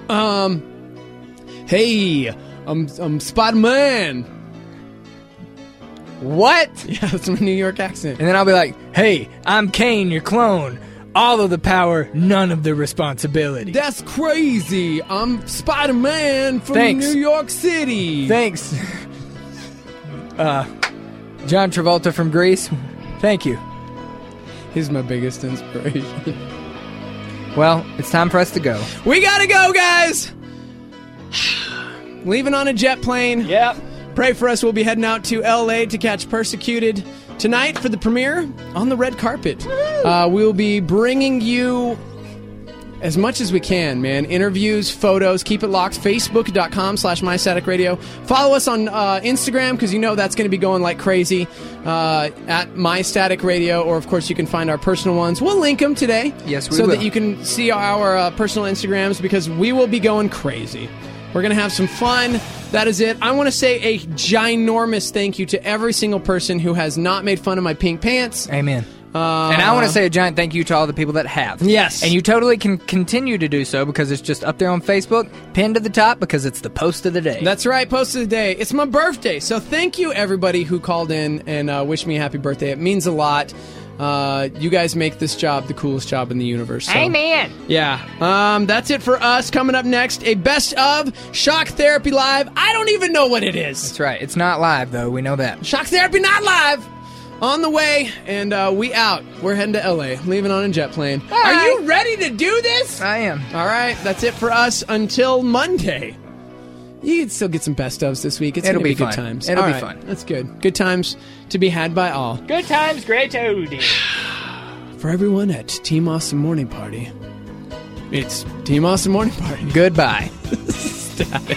Hey, I'm Spider-Man. What? Yeah, that's my New York accent. And then I'll be like, hey, I'm Kane, your clone. All of the power, none of the responsibility. That's crazy. I'm Spider-Man from New York City. Thanks. John Travolta from Grease. Thank you. He's my biggest inspiration. Well, it's time for us to go. We gotta go, guys. Leaving on a jet plane. Yep. Pray for us. We'll be heading out to L.A. to catch Persecuted tonight for the premiere on the red carpet. We'll be bringing you as much as we can, man. Interviews, photos. Keep it locked. Facebook.com/MyStaticRadio. Follow us on Instagram because that's going to be going like crazy at MyStaticRadio. Or, of course, you can find our personal ones. We'll link them today. Yes, we will. So will. that you can see our personal Instagrams because we will be going crazy. We're going to have some fun. That is it. I want to say a ginormous thank you to every single person who has not made fun of my pink pants. Amen. And I want to say a giant thank you to all the people that have. Yes. And you totally can continue to do so because it's just up there on Facebook, pinned to the top because it's the post of the day. That's right, post of the day. It's my birthday, so thank you everybody who called in and wished me a happy birthday. It means a lot. You guys make this job the coolest job in the universe. So. Amen. Yeah. That's it for us. Coming up next, a best of Shock Therapy Live. I don't even know what it is. That's right. It's not live, though. We know that. Shock Therapy not live. On the way, and we out. We're heading to L.A., leaving on a jet plane. All right. Are you ready to do this? I am. All right, that's it for us until Monday. You can still get some best ofs this week. It'll be good times. It'll All be right, fun. That's good. Good times to be had by all. Good times, great toad. For everyone at Team Awesome Morning Party, it's Team Awesome Morning Party. Goodbye. Static.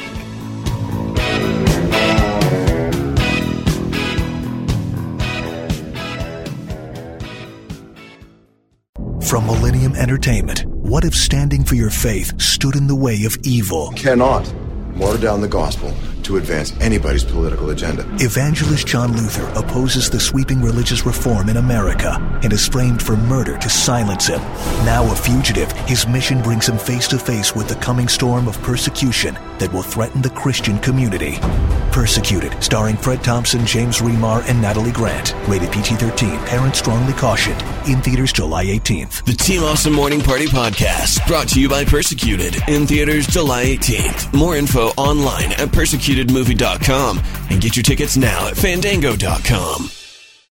From Millennium Entertainment, what if standing for your faith stood in the way of evil? Cannot water down the gospel to advance anybody's political agenda. Evangelist John Luther opposes the sweeping religious reform in America and is framed for murder to silence him. Now a fugitive, his mission brings him face to face with the coming storm of persecution that will threaten the Christian community. Persecuted, starring Fred Thompson, James Remar, and Natalie Grant. Rated PG-13. Parents strongly cautioned. In theaters July 18th. The Team Awesome Morning Party Podcast, brought to you by Persecuted. In theaters July 18th. More info online at persecutedmovie.com and get your tickets now at fandango.com.